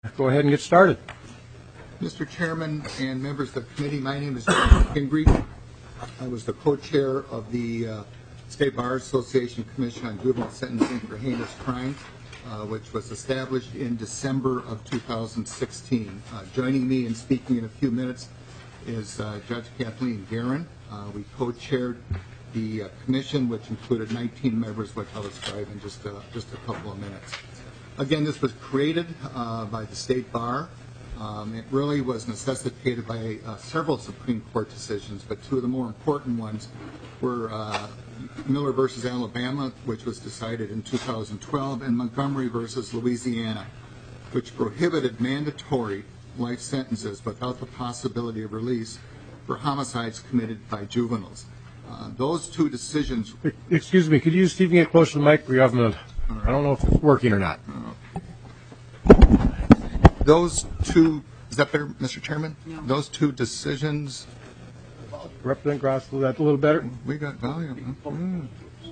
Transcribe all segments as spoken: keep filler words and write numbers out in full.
Go ahead and get started. Mister Chairman and members of the committee, my name is John Kingrey. I was the co-chair of the uh, State Bar Association Commission on Juvenile Sentencing for Heinous Crimes, uh, which was established in December of two thousand sixteen. Uh, joining me and speaking in a few minutes is uh, Judge Kathleen Guerin. Uh, we co-chaired the uh, commission, which included nineteen members, which I'll describe in just, uh, just a couple of minutes. Again, this was created uh, by the State Bar. Um, it really was necessitated by uh, several Supreme Court decisions, but two of the more important ones were uh, Miller versus Alabama, which was decided in two thousand twelve, and Montgomery versus Louisiana, which prohibited mandatory life sentences without the possibility of release for homicides committed by juveniles. Uh, those two decisions... Excuse me, could you Steve, get closer to the mic? We have the, I don't know if it's working or not. Those two, is that better, Mister Chairman? No. Those two decisions... Representative Gross, a little better? We got volume.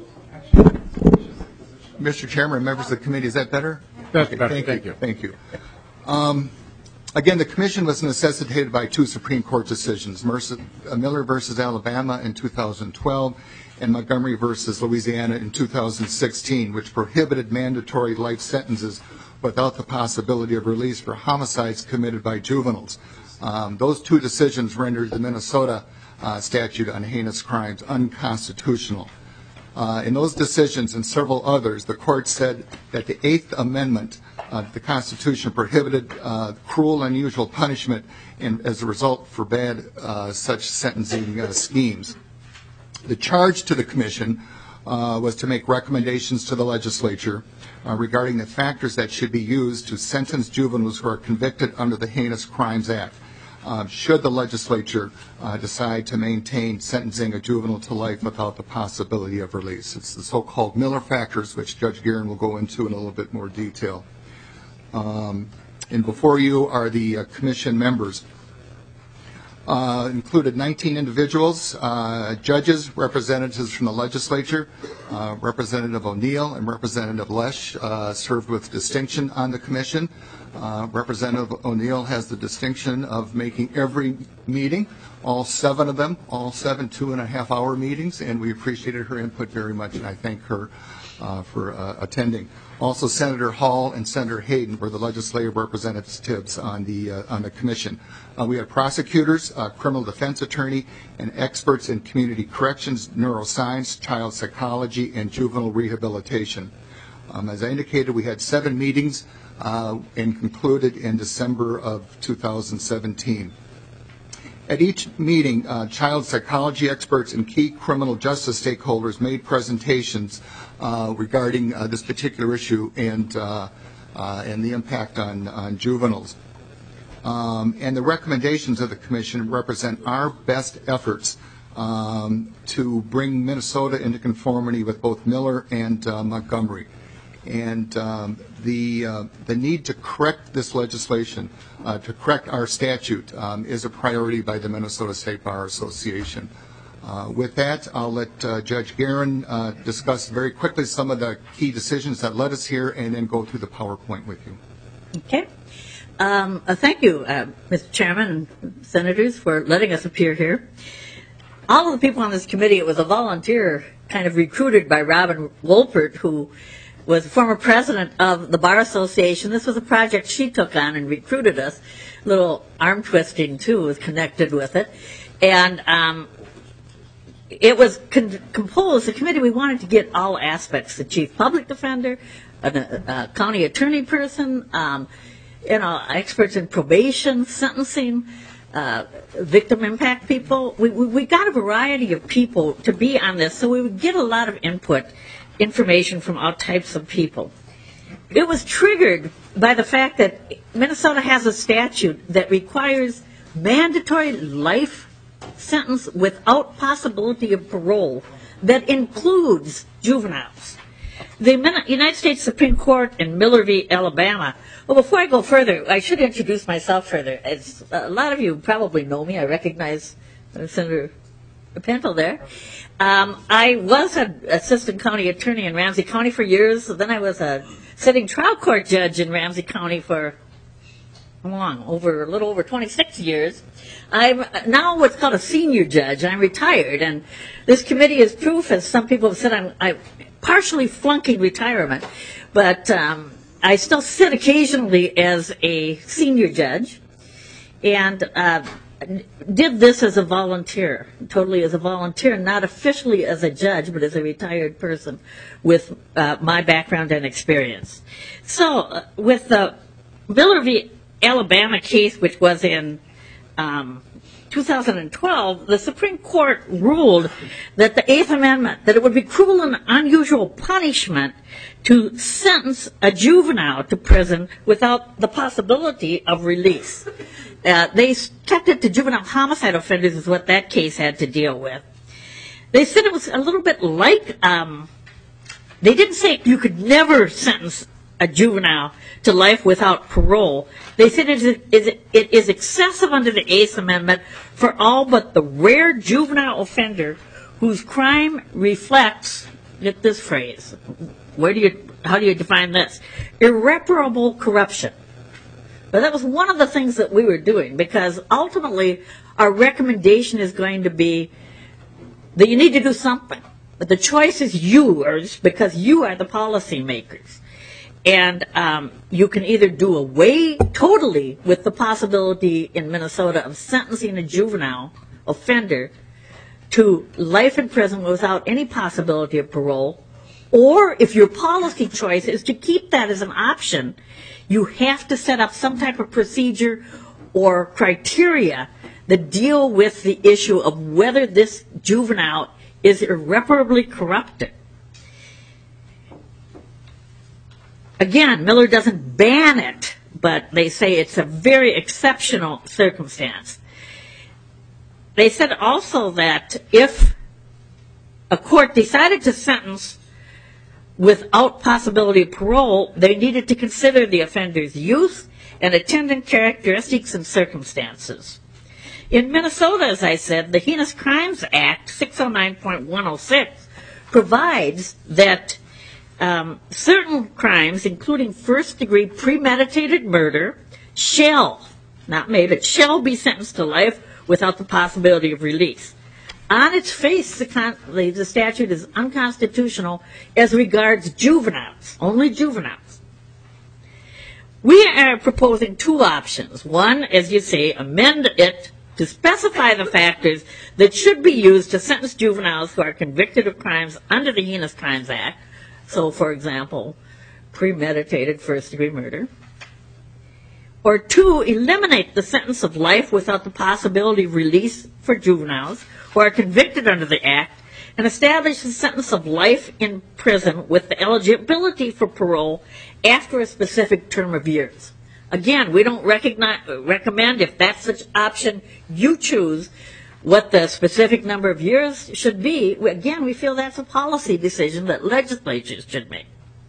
Mm. Mister Chairman, members of the committee, is that better? That's okay, better. Thank, thank you. you. Thank you. Um, again, the commission was necessitated by two Supreme Court decisions, Miller versus Alabama in two thousand twelve and Montgomery versus Louisiana in two thousand sixteen, which prohibited mandatory life sentences without the possibility of release for homicides committed by juveniles. Um, those two decisions rendered the Minnesota uh, statute on heinous crimes unconstitutional. Uh, in those decisions and several others, the court said that the Eighth Amendment of uh, the Constitution prohibited uh, cruel, unusual punishment and, as a result, forbade uh, such sentencing uh, schemes. The charge to the commission uh, was to make recommendations to the legislature uh, regarding the factors that should be used to sentence juveniles who are convicted under the Heinous Crimes Act. Uh, should the legislature uh, decide to maintain sentencing a juvenile to life without the possibility of release. It's the so-called Miller factors, which Judge Guerin will go into in a little bit more detail. Um, and before you are the uh, commission members. Uh, included nineteen individuals, uh, judges, representatives from the legislature. uh, Representative O'Neill and Representative Lesh uh, served with distinction on the commission. Uh, Representative O'Neill has the distinction of making every meeting, all seven of them, all seven two and a half hour meetings, and we appreciated her input very much, and I thank her uh, for uh, attending. Also, Senator Hall and Senator Hayden were the legislative representatives on the uh, on the commission. Uh, we had prosecutors, uh, criminal defense attorney, and experts in community corrections, neuroscience, child psychology, and juvenile rehabilitation. Um, as I indicated, we had seven meetings uh, and concluded in December of two thousand seventeen. At each meeting, uh, child psychology experts and key criminal justice stakeholders made presentations uh, regarding uh, this particular issue and uh, uh, and the impact on, on juveniles. Um, and the recommendations of the commission represent our best efforts um, to bring Minnesota into conformity with both Miller and uh, Montgomery. And um, the uh, the need to correct this legislation, uh, to correct our statute, um, is a priority by the Minnesota State Bar Association. Uh, with that, I'll let uh, Judge Guerin uh, discuss very quickly some of the key decisions that led us here, and then go through the PowerPoint with you. Okay. Um, uh, thank you, uh, Mister Chairman and Senators, for letting us appear here. All of the people on this committee, it was a volunteer kind of recruited by Robin Wolpert, who was former president of the Bar Association. This was a project she took on and recruited us. A little arm twisting, too, was connected with it. And um, it was con- composed, the committee, we wanted to get all aspects, the chief public defender, a, a county attorney person, um, you know, experts in probation, sentencing, uh, victim impact people. We, we, we got a variety of people to be on this, so we would get a lot of input, information from all types of people. It was triggered by the fact that Minnesota has a statute that requires mandatory life sentence without possibility of parole that includes juveniles. The United States Supreme Court in Miller v. Alabama. Well, before I go further, I should introduce myself further. As a lot of you probably know me. I recognize Senator Pentel there. Um, I was an assistant county attorney in Ramsey County for years. Then I was a sitting trial court judge in Ramsey County for long, over a little over twenty-six years. I'm now what's called a senior judge. I'm retired, and this committee is proof, as some people have said, I'm, I'm partially flunking retirement, but um, I still sit occasionally as a senior judge, and uh, did this as a volunteer, totally as a volunteer, not officially as a judge, but as a retired person with uh, my background and experience. So, uh, with the Miller v. Alabama case, which was in um, two thousand twelve, the Supreme Court ruled that the Eighth Amendment, that it would be cruel and unusual punishment to sentence a juvenile to prison without the possibility of release. Uh, they kept it to juvenile homicide offenders is what that case had to deal with. They said it was a little bit like, um, they didn't say you could never sentence a juvenile to life without parole. They said it is, it is excessive under the Eighth Amendment for all but the rare juvenile offender whose crime reflects, get this phrase, where do you, how do you define this? Irreparable corruption. But that was one of the things that we were doing, because ultimately our recommendation is going to be that you need to do something. But the choice is yours, because you are the policymakers. And um, you can either do away totally with the possibility in Minnesota of sentencing a juvenile offender to life in prison without any possibility of parole, or if your policy choice is to keep that as an option, you have to set up some type of procedure or criteria that deal with the issue of whether this juvenile is irreparably corrupted. Again, Miller doesn't ban it, but they say it's a very exceptional circumstance. They said also that if a court decided to sentence without possibility of parole, they needed to consider the offender's youth and attendant characteristics and circumstances. In Minnesota, as I said, the Heinous Crimes Act, six oh nine point one oh six, provides that um, certain crimes, including first-degree premeditated murder, shall, not may, but shall be sentenced to life without the possibility of release. On its face, the, con- the statute is unconstitutional as regards juveniles, only juveniles. We are proposing two options. One, as you say, amend it to specify the factors that should be used to sentence juveniles who are convicted of crimes under the Heinous Crimes Act. So, for example, premeditated first-degree murder. Or two, eliminate the sentence of life without the possibility of release for juveniles who are convicted under the Act, and establish a sentence of life in prison with the eligibility for parole after a specific term of years. Again, we don't recognize, recommend, if that's the option you choose, what the specific number of years should be. Again, we feel that's a policy decision that legislatures should make.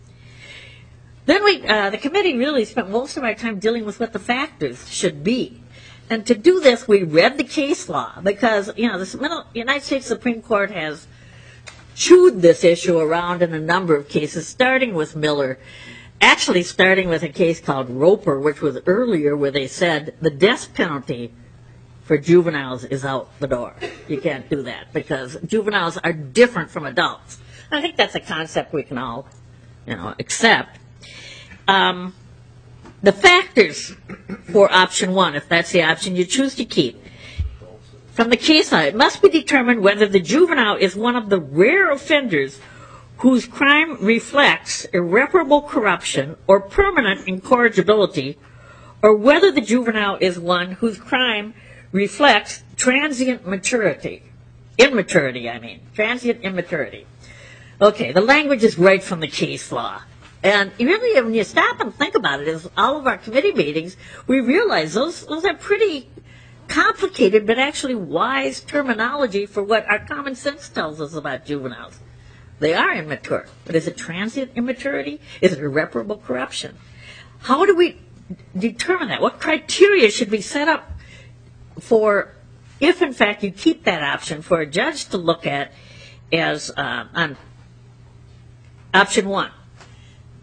Then we, uh, the committee really spent most of our time dealing with what the factors should be. And to do this, we read the case law, because, you know, the United States Supreme Court has chewed this issue around in a number of cases, starting with Miller, actually starting with a case called Roper, which was earlier, where they said the death penalty for juveniles is out the door. You can't do that, because juveniles are different from adults. I think that's a concept we can all, you know, accept. Um, the factors for option one, if that's the option you choose to keep, from the case law, it must be determined whether the juvenile is one of the rare offenders whose crime reflects irreparable corruption or permanent incorrigibility, or whether the juvenile is one whose crime reflects transient maturity. Immaturity, I mean. Transient immaturity. Okay, the language is right from the case law. And really, when you stop and think about it, as all of our committee meetings, we realize those, those are pretty complicated but actually wise terminology for what our common sense tells us about juveniles. They are immature. But is it transient immaturity? Is it irreparable corruption? How do we determine that? What criteria should be set up for, if in fact you keep that option, for a judge to look at as uh, on option one?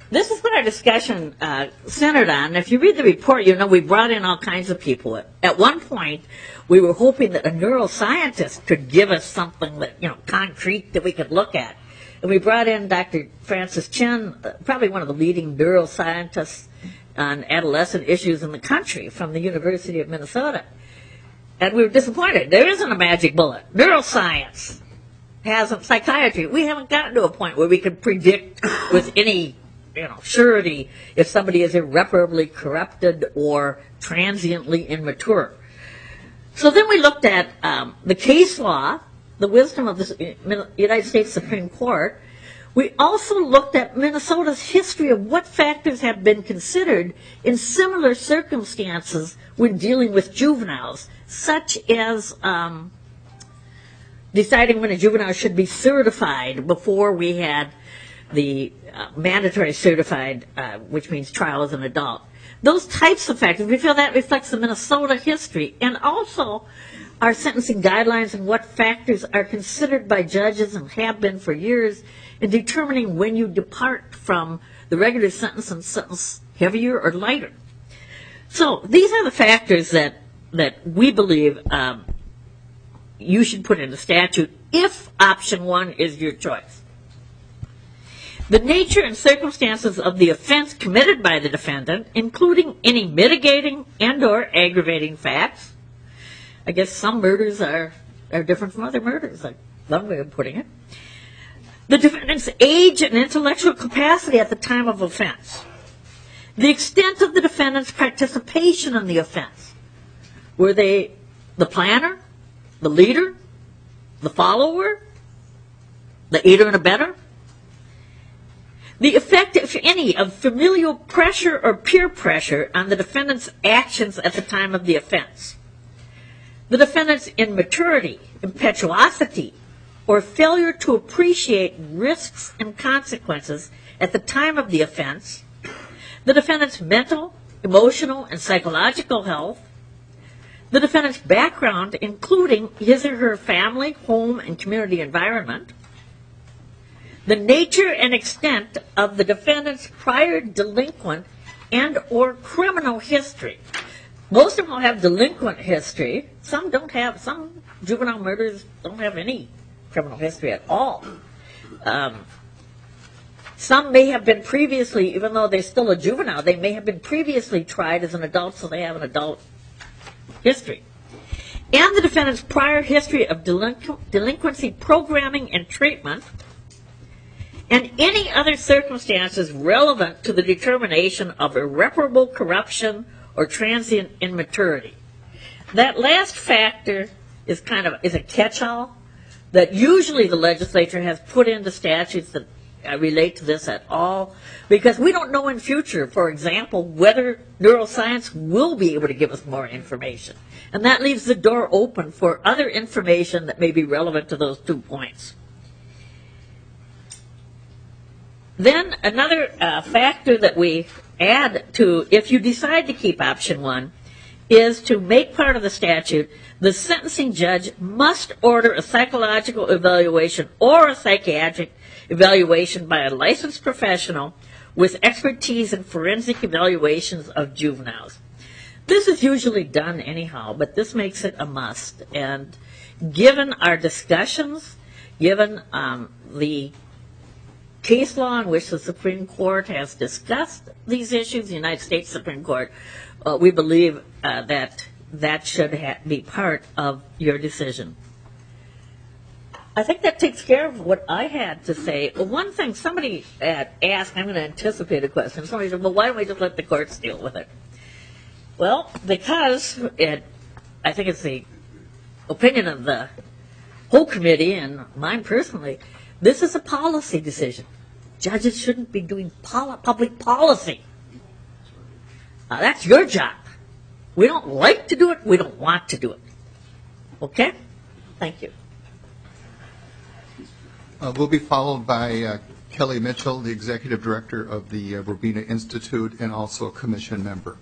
this is what our discussion uh, centered on. If you read the report, you know we brought in all kinds of people. At one point, we were hoping that a neuroscientist could give us something that, you know, concrete that we could look at. And we brought in Doctor Francis Chin, uh, probably one of the leading neuroscientists on adolescent issues in the country from the University of Minnesota. And we were disappointed. There isn't a magic bullet. Neuroscience hasn't, psychiatry, we haven't gotten to a point where we can predict with any, you know, surety if somebody is irreparably corrupted or transiently immature. So then we looked at um, the case law, the wisdom of the United States Supreme Court. We also looked at Minnesota's history of what factors have been considered in similar circumstances when dealing with juveniles, such as um, deciding when a juvenile should be certified before we had the uh, mandatory certified, uh, which means trial as an adult. Those types of factors, we feel that reflects the Minnesota history, and also our sentencing guidelines and what factors are considered by judges and have been for years in determining when you depart from the regular sentence and sentence heavier or lighter. So these are the factors that, that we believe um, you should put in the statute if option one is your choice. The nature and circumstances of the offense committed by the defendant, including any mitigating and or aggravating facts. I guess some murders are, are different from other murders, like one way of putting it. The defendant's age and intellectual capacity at the time of offense. The extent of the defendant's participation in the offense. Were they the planner, the leader, the follower, the aider and abetter? The effect, if any, of familial pressure or peer pressure on the defendant's actions at the time of the offense. The defendant's immaturity, impetuosity, or failure to appreciate risks and consequences at the time of the offense. The defendant's mental, emotional, and psychological health. The defendant's background, including his or her family, home, and community environment. The nature and extent of the defendant's prior delinquent and or criminal history. Most of them will have delinquent history. Some don't have, some juvenile murders don't have any criminal history at all. Um, some may have been previously, even though they're still a juvenile, they may have been previously tried as an adult, so they have an adult history. And the defendant's prior history of delinqu- delinquency programming and treatment, and any other circumstances relevant to the determination of irreparable corruption or transient immaturity. That last factor is kind of is a catch-all that usually the legislature has put into statutes that uh, relate to this at all, because we don't know in future, for example, whether neuroscience will be able to give us more information. And that leaves the door open for other information that may be relevant to those two points. Then another uh, factor that we add to, if you decide to keep option one, is to make part of the statute, the sentencing judge must order a psychological evaluation or a psychiatric evaluation by a licensed professional with expertise in forensic evaluations of juveniles. This is usually done anyhow, but this makes it a must. And given our discussions, given um, the case law in which the Supreme Court has discussed these issues, the United States Supreme Court, uh, we believe uh, that that should ha- be part of your decision. I think that takes care of what I had to say. Well, one thing somebody had asked, I'm going to anticipate a question. Somebody said, well, why don't we just let the courts deal with it? Well, because it, I think it's the opinion of the whole committee and mine personally, this is a policy decision. Judges shouldn't be doing poli- public policy. Uh, that's your job. We don't like to do it. We don't want to do it. Okay? Thank you. Uh, we'll be followed by uh, Kelly Mitchell, the Executive Director of the uh, Robina Institute and also a Commission member.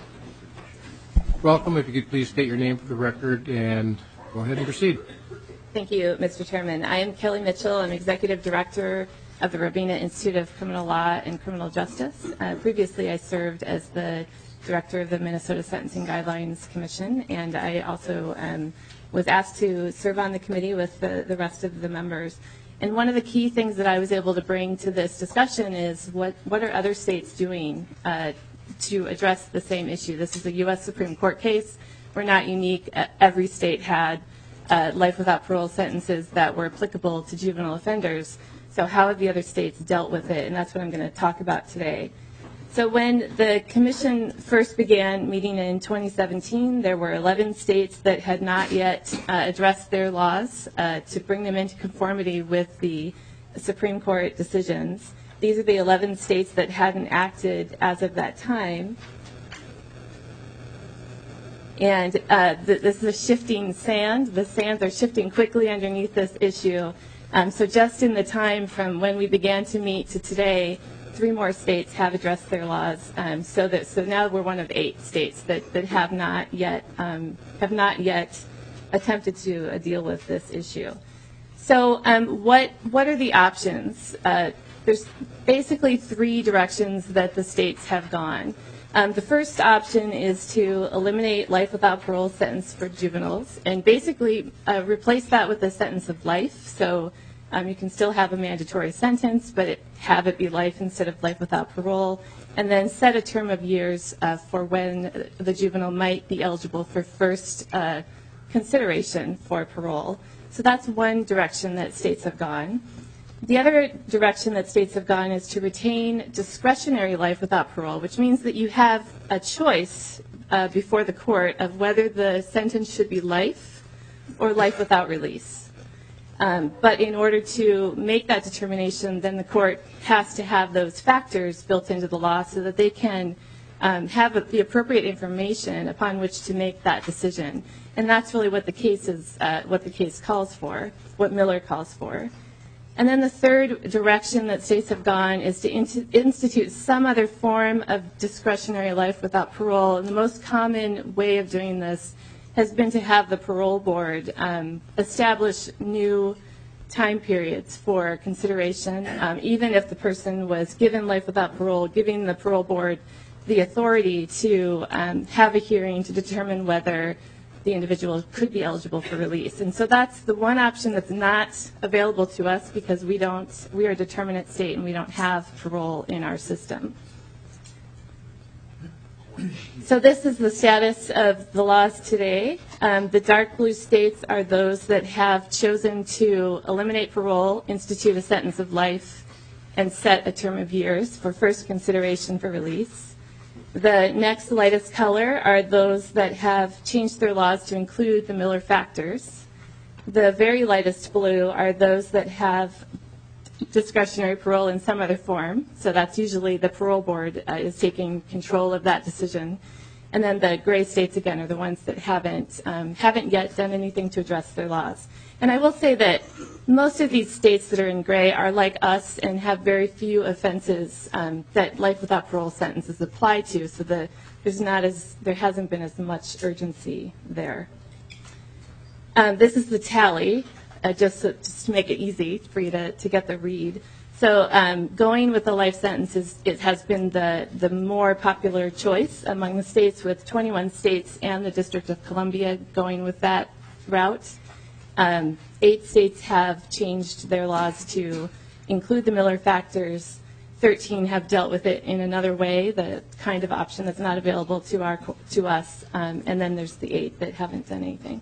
Welcome. If you could please state your name for the record and go ahead and proceed. Thank you, Mister Chairman. I am Kelly Mitchell. I'm Executive Director of the Robina Institute of Criminal Law and Criminal Justice. Uh, previously, I served as the Director of the Minnesota Sentencing Guidelines Commission, and I also um, was asked to serve on the committee with the, the rest of the members. And one of the key things that I was able to bring to this discussion is what, what are other states doing uh, to address the same issue. This is a U S Supreme Court case. We're not unique. Every state had uh, life without parole sentences that were applicable to juvenile offenders. So how have the other states dealt with it? And that's what I'm going to talk about today. So when the commission first began meeting in twenty seventeen, there were eleven states that had not yet uh, addressed their laws uh, to bring them into conformity with the Supreme Court decisions. These are the eleven states that hadn't acted as of that time. And uh, th this is a shifting sand. The sands are shifting quickly underneath this issue. Um, so just in the time from when we began to meet to today, three more states have addressed their laws. Um, so that so now we're one of eight states that, that have not yet um, have not yet attempted to uh, deal with this issue. So um, what what are the options? Uh, there's basically three directions that the states have gone. Um, the first option is to eliminate life without parole sentence for juveniles and basically uh, replace that with a sentence of life. So um, you can still have a mandatory sentence, but it, have it be life instead of life without parole, and then set a term of years uh, for when the juvenile might be eligible for first uh, consideration for parole. So that's one direction that states have gone. The other direction that states have gone is to retain discretionary life without parole, which means that you have a choice uh, before the court of whether the sentence should be life or life without release. Um, but in order to make that determination, then the court has to have those factors built into the law so that they can um, have the appropriate information upon which to make that decision. And that's really what the case is, uh, what the case calls for, what Miller calls for. And then the third direction that states have gone is to in- institute some other form of discretionary life without parole. And the most common way of doing this has been to have the parole board um, establish new time periods for consideration. Um, even if the person was given life without parole, giving the parole board the authority to um, have a hearing to determine whether the individual could be eligible for release. And so that's the one option that's not available to us because we don't, we are a determinate state and we don't have parole in our system. So this is the status of the laws today. Um, the dark blue states are those that have chosen to eliminate parole, institute a sentence of life, and set a term of years for first consideration for release. The next lightest color are those that have changed their laws to include the Miller factors. The very lightest blue are those that have discretionary parole in some other form. So that's usually the parole board uh, is taking control of that decision. And then the gray states, again, are the ones that haven't, um, haven't yet done anything to address their laws. And I will say that most of these states that are in gray are like us and have very few offenses um, that life without parole sentences apply to. So the, there's not as, there hasn't been as much urgency there. Um, this is the tally. Uh, just, so, just to make it easy for you to, to get the read. So um, going with the life sentences, it has been the, the more popular choice among the states, with twenty-one states and the District of Columbia going with that route. Um, eight states have changed their laws to include the Miller factors. thirteen have dealt with it in another way, the kind of option that's not available to, our, to us. Um, and then there's the eight that haven't done anything.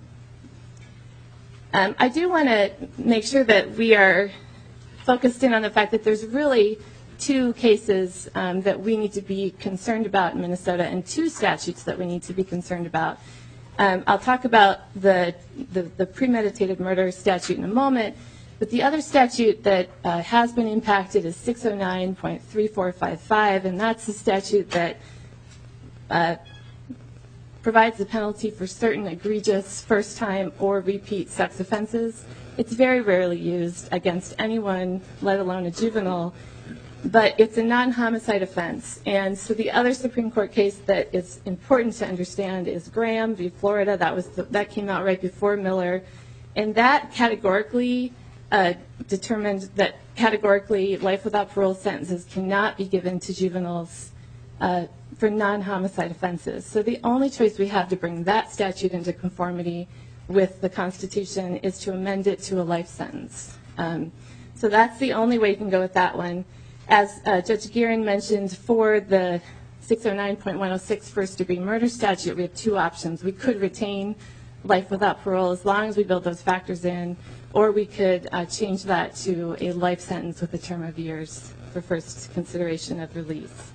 Um, I do want to make sure that we are focused in on the fact that there's really two cases um, that we need to be concerned about in Minnesota and two statutes that we need to be concerned about. Um, I'll talk about the, the, the premeditated murder statute in a moment, but the other statute that uh, has been impacted is six oh nine point three four five five, and that's the statute that uh, provides a penalty for certain egregious first-time or repeat sex offenses. It's very rarely used against anyone, let alone a juvenile, but it's a non-homicide offense. And so the other Supreme Court case that is important to understand is Graham v. Florida. That was the, that came out right before Miller, And that categorically uh, determined that categorically life without parole sentences cannot be given to juveniles uh, for non-homicide offenses. So the only choice we have to bring that statute into conformity with the Constitution is to amend it to a life sentence. Um, so that's the only way you can go with that one. As uh, Judge Gearin mentioned, for the six oh nine point one oh six first degree murder statute, we have two options. We could retain life without parole as long as we build those factors in, or we could uh, change that to a life sentence with a term of years for first consideration of release.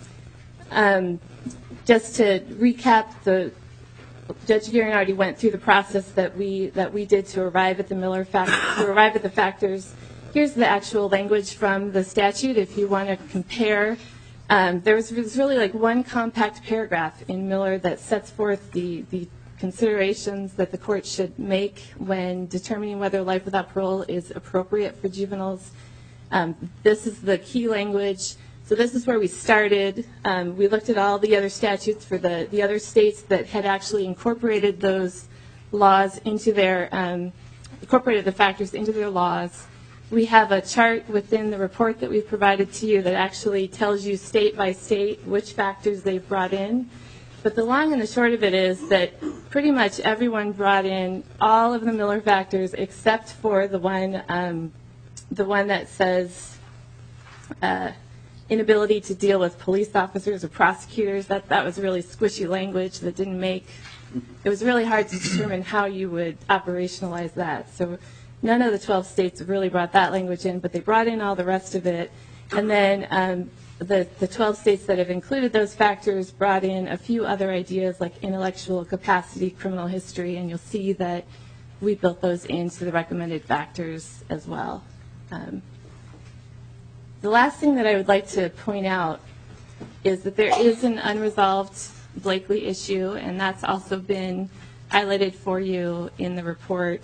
Um, just to recap, the Judge Gearin already went through the process that we that we did to arrive at the Miller fact to arrive at the factors. Here's the actual language from the statute. If you want to compare, um, there was, was really like one compact paragraph in Miller that sets forth the the considerations that the court should make when determining whether life without parole is appropriate for juveniles. Um, this is the key language. So this is where we started. Um, we looked at all the other statutes for the, the other states that had actually incorporated those laws into their, um, incorporated the factors into their laws. We have a chart within the report that we've provided to you that actually tells you state by state which factors they've brought in. But the long and the short of it is that pretty much everyone brought in all of the Miller factors except for the one, um, the one that says uh, inability to deal with police officers or prosecutors. That that was really squishy language that didn't make. It was really hard to determine how you would operationalize that. So none of the twelve states really brought that language in, but they brought in all the rest of it. And then um, the, the twelve states that have included those factors brought in a few other ideas like intellectual capacity, criminal history, and you'll see that we built those into the recommended factors as well. Um, the last thing that I would like to point out is that there is an unresolved Blakely issue, and that's also been highlighted for you in the report.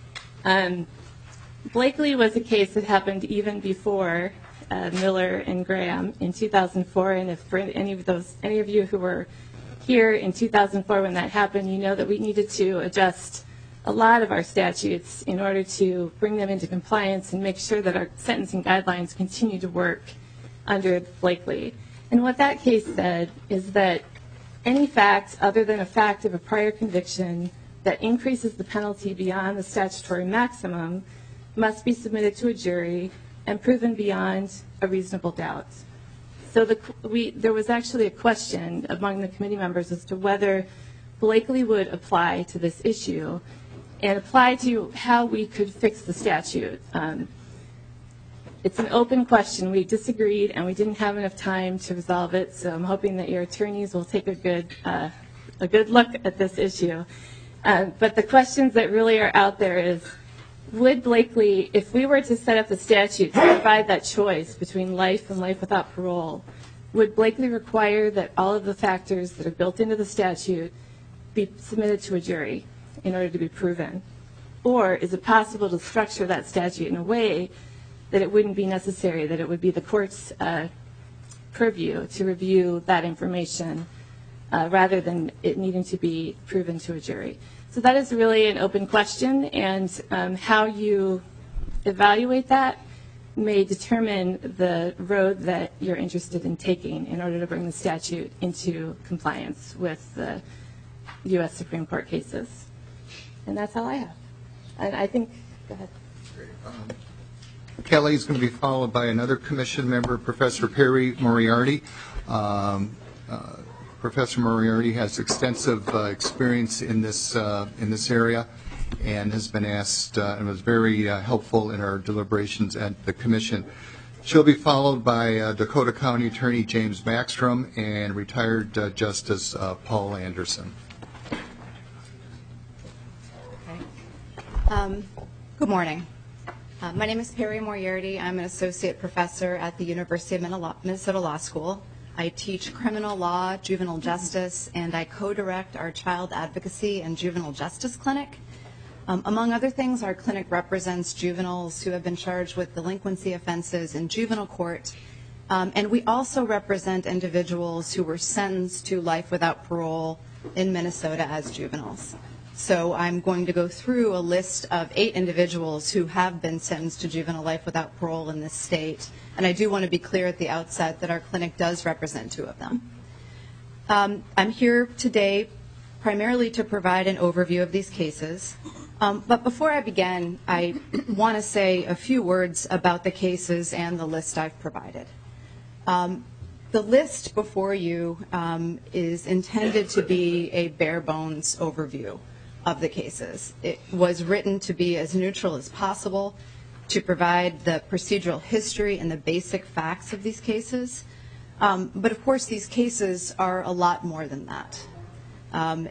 Um, Blakely was a case that happened even before uh, Miller and Graham in two thousand four, and if for any of those, any of you who were here in two thousand four when that happened, you know that we needed to adjust a lot of our statutes in order to bring them into compliance and make sure that our sentencing guidelines continue to work under Blakely. And what that case said is that any fact other than a fact of a prior conviction that increases the penalty beyond the statutory maximum must be submitted to a jury and proven beyond a reasonable doubt. So the, we, there was actually a question among the committee members as to whether Blakely would apply to this issue and apply to how we could fix the statute. Um, it's an open question. We disagreed and we didn't have enough time to resolve it, so I'm hoping that your attorneys will take a good, uh, a good look at this issue. Uh, but the questions that really are out there is, would Blakely, if we were to set up the statute to provide that choice between life and life without parole, would Blakely require that all of the factors that are built into the statute be submitted to a jury in order to be proven? Or is it possible to structure that statute in a way that it wouldn't be necessary, that it would be the court's uh, purview to review that information uh, rather than it needing to be proven to a jury? So that is really an open question, and um, how you evaluate that may determine the road that you're interested in taking in order to bring the statute into compliance with the U S Supreme Court cases. And that's all I have. And I think, go ahead. Um, Kelly is going to be followed by another commission member, Professor Perry Moriarty. Um, uh, Professor Moriarty has extensive uh, experience in this uh, in this area, and has been asked uh, and was very uh, helpful in our deliberations at the commission. She'll be followed by uh, Dakota County Attorney James Backstrom and retired uh, Justice uh, Paul Anderson. Um, good morning. Uh, my name is Perry Moriarty. I'm an associate professor at the University of Minnesota Law School. I teach criminal law, juvenile justice, and I co-direct our child advocacy and juvenile justice clinic. Um, among other things, our clinic represents juveniles who have been charged with delinquency offenses in juvenile court, um, and we also represent individuals who were sentenced to life without parole in Minnesota as juveniles. So I'm going to go through a list of eight individuals who have been sentenced to juvenile life without parole in this state. And I do want to be clear at the outset that our clinic does represent two of them. Um, I'm here today primarily to provide an overview of these cases. Um, but before I begin, I want to say a few words about the cases and the list I've provided. Um, the list before you um, is intended to be a bare bones overview of the cases. It was written to be as neutral as possible, to provide the procedural history and the basic facts of these cases. Um, but of course, these cases are a lot more than that. Um,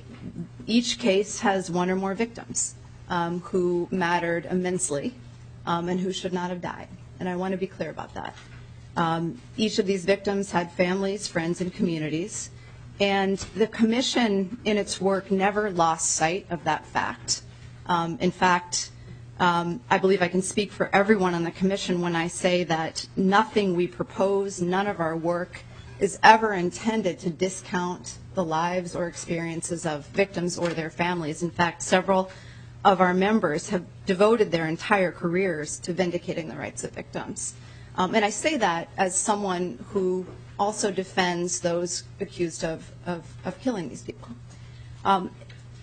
each case has one or more victims um, who mattered immensely um, and who should not have died. And I want to be clear about that. Um, each of these victims had families, friends, and communities. And the commission, in its work, never lost sight of that fact. Um, in fact, um, I believe I can speak for everyone on the commission when I say that nothing we propose, none of our work, is ever intended to discount the lives or experiences of victims or their families. In fact, several of our members have devoted their entire careers to vindicating the rights of victims. Um, and I say that as someone who also defends those accused of, of, of killing these people. Um,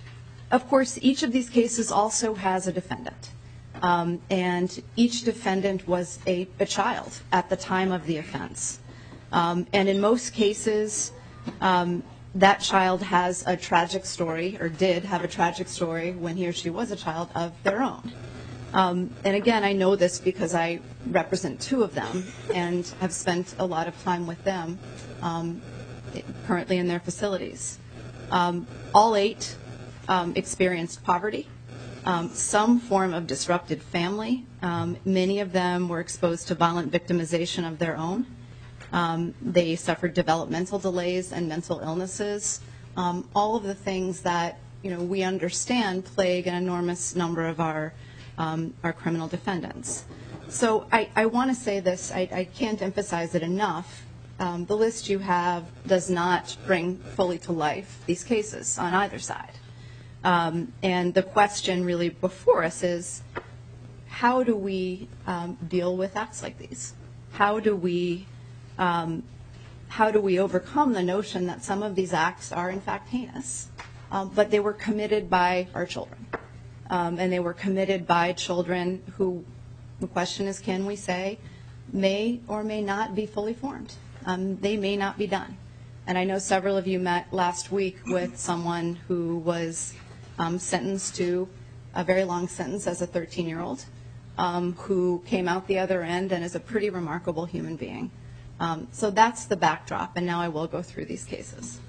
of course, each of these cases also has a defendant. Um, and each defendant was a, a child at the time of the offense. Um, and in most cases, um, that child has a tragic story, or did have a tragic story when he or she was a child of their own. Um, and again, I know this because I represent two of them and have spent a lot of time with them um, currently in their facilities. Um, all eight um, experienced poverty, um, some form of disrupted family. Um, many of them were exposed to violent victimization of their own. Um, they suffered developmental delays and mental illnesses. Um, all of the things that you know we understand plague an enormous number of our Um, our criminal defendants. So I, I want to say this, I, I can't emphasize it enough. Um, the list you have does not bring fully to life these cases on either side. Um, and the question really before us is, how do we um, deal with acts like these? How do we um, how do we overcome the notion that some of these acts are in fact heinous, um, but they were committed by our children? Um, and they were committed by children who, the question is, can we say, may or may not be fully formed. Um, they may not be done. And I know several of you met last week with someone who was um, sentenced to a very long sentence as a thirteen-year-old, um, who came out the other end and is a pretty remarkable human being. Um, so that's the backdrop, and now I will go through these cases.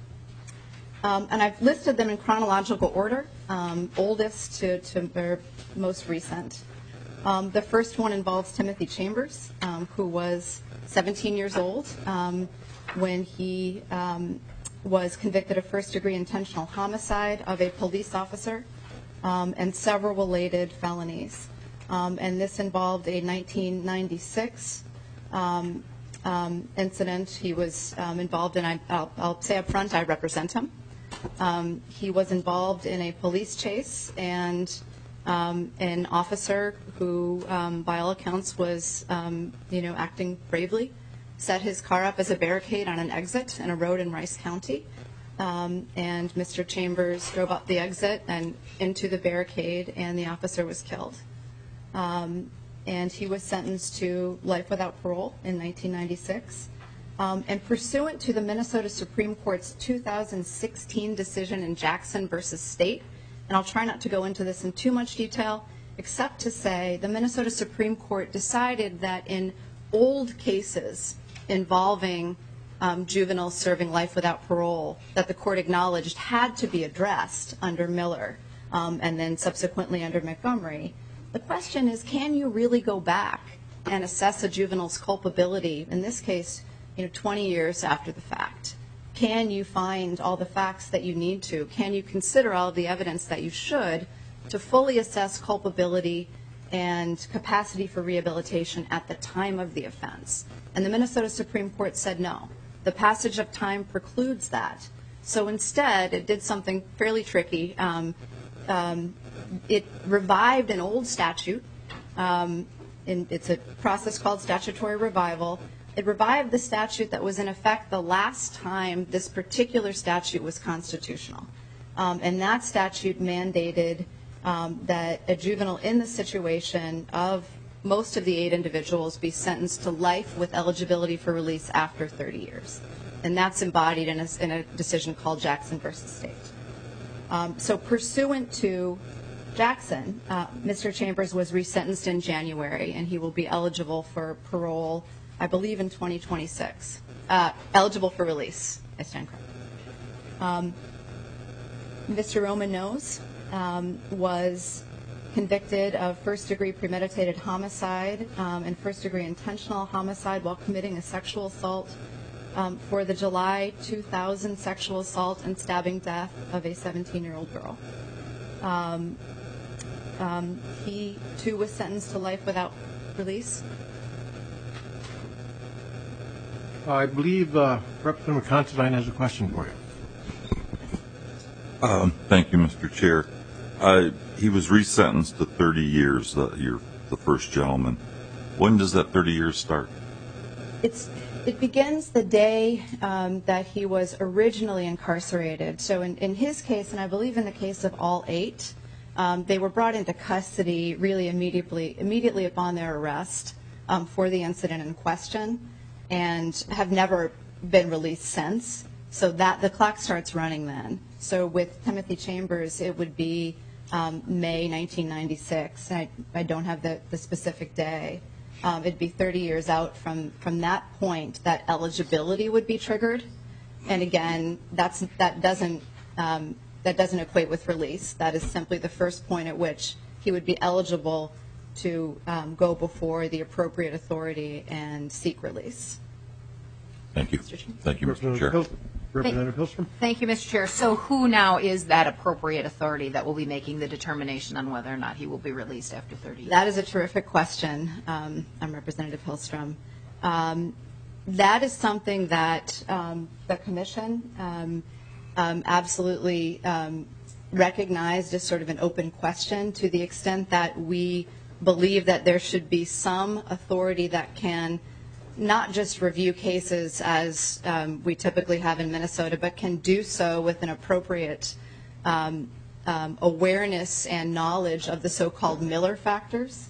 Um, and I've listed them in chronological order, um, oldest to, to their most recent. Um, the first one involves Timothy Chambers, um, who was seventeen years old um, when he um, was convicted of first-degree intentional homicide of a police officer um, and several related felonies. Um, and this involved a nineteen ninety-six um, um, incident. He was um, involved in, I, I'll, I'll say up front, I represent him. Um, he was involved in a police chase, and um, an officer who, um, by all accounts, was um, you know, acting bravely, set his car up as a barricade on an exit in a road in Rice County. Um, and Mister Chambers drove up the exit and into the barricade, and the officer was killed. Um, and he was sentenced to life without parole in nineteen ninety-six. Um, and pursuant to the Minnesota Supreme Court's two thousand sixteen decision in Jackson versus State, and I'll try not to go into this in too much detail, except to say the Minnesota Supreme Court decided that in old cases involving um, juveniles serving life without parole, that the court acknowledged had to be addressed under Miller um, and then subsequently under Montgomery. The question is, can you really go back and assess a juvenile's culpability, in this case, you know, twenty years after the fact? Can you find all the facts that you need to? Can you consider all of the evidence that you should to fully assess culpability and capacity for rehabilitation at the time of the offense? And the Minnesota Supreme Court said no. The passage of time precludes that. So instead, it did something fairly tricky. Um, um, it revived an old statute. Um, in, it's a process called statutory revival. It revived the statute that was in effect the last time this particular statute was constitutional. Um, and that statute mandated um, that a juvenile in the situation of most of the eight individuals be sentenced to life with eligibility for release after thirty years. And that's embodied in a, in a decision called Jackson versus State. Um, so pursuant to Jackson, uh, Mister Chambers was resentenced in January, and he will be eligible for parole, I believe, in twenty twenty-six. Uh, eligible for release. I stand corrected. Um, Mister Roman Nose um, was convicted of first-degree premeditated homicide um, and first-degree intentional homicide while committing a sexual assault um, for the July two thousand sexual assault and stabbing death of a seventeen-year-old girl. Um, um, he, too, was sentenced to life without release. I believe uh, Representative Considine has a question for you. Um, thank you, Mister Chair. Uh, he was resentenced to thirty years, uh, you're the first gentleman. When does that thirty years start? It's, it begins the day um, that he was originally incarcerated. So in, in his case, and I believe in the case of all eight, um, they were brought into custody really immediately, immediately upon their arrest um, for the incident in question, and have never been released since. So that the clock starts running then. So with Timothy Chambers, it would be um, May nineteen ninety-six. I, I don't have the, the specific day. Um, it'd be thirty years out from, from that point that eligibility would be triggered. And again, that's, that doesn't um, that doesn't equate with release. That is simply the first point at which he would be eligible to um, go before the appropriate authority and seek release. Thank you. Thank you, Mister Chair. Hil- Representative Hillstrom? Thank you, Mister Chair. So who now is that appropriate authority that will be making the determination on whether or not he will be released after thirty years? That is a terrific question. Um, I'm Representative Hillstrom. Um, that is something that um, the Commission um, um, absolutely um, recognized as sort of an open question, to the extent that we believe that there should be some authority that can not just review cases as um, we typically have in Minnesota, but can do so with an appropriate um, um, awareness and knowledge of the so-called Miller factors.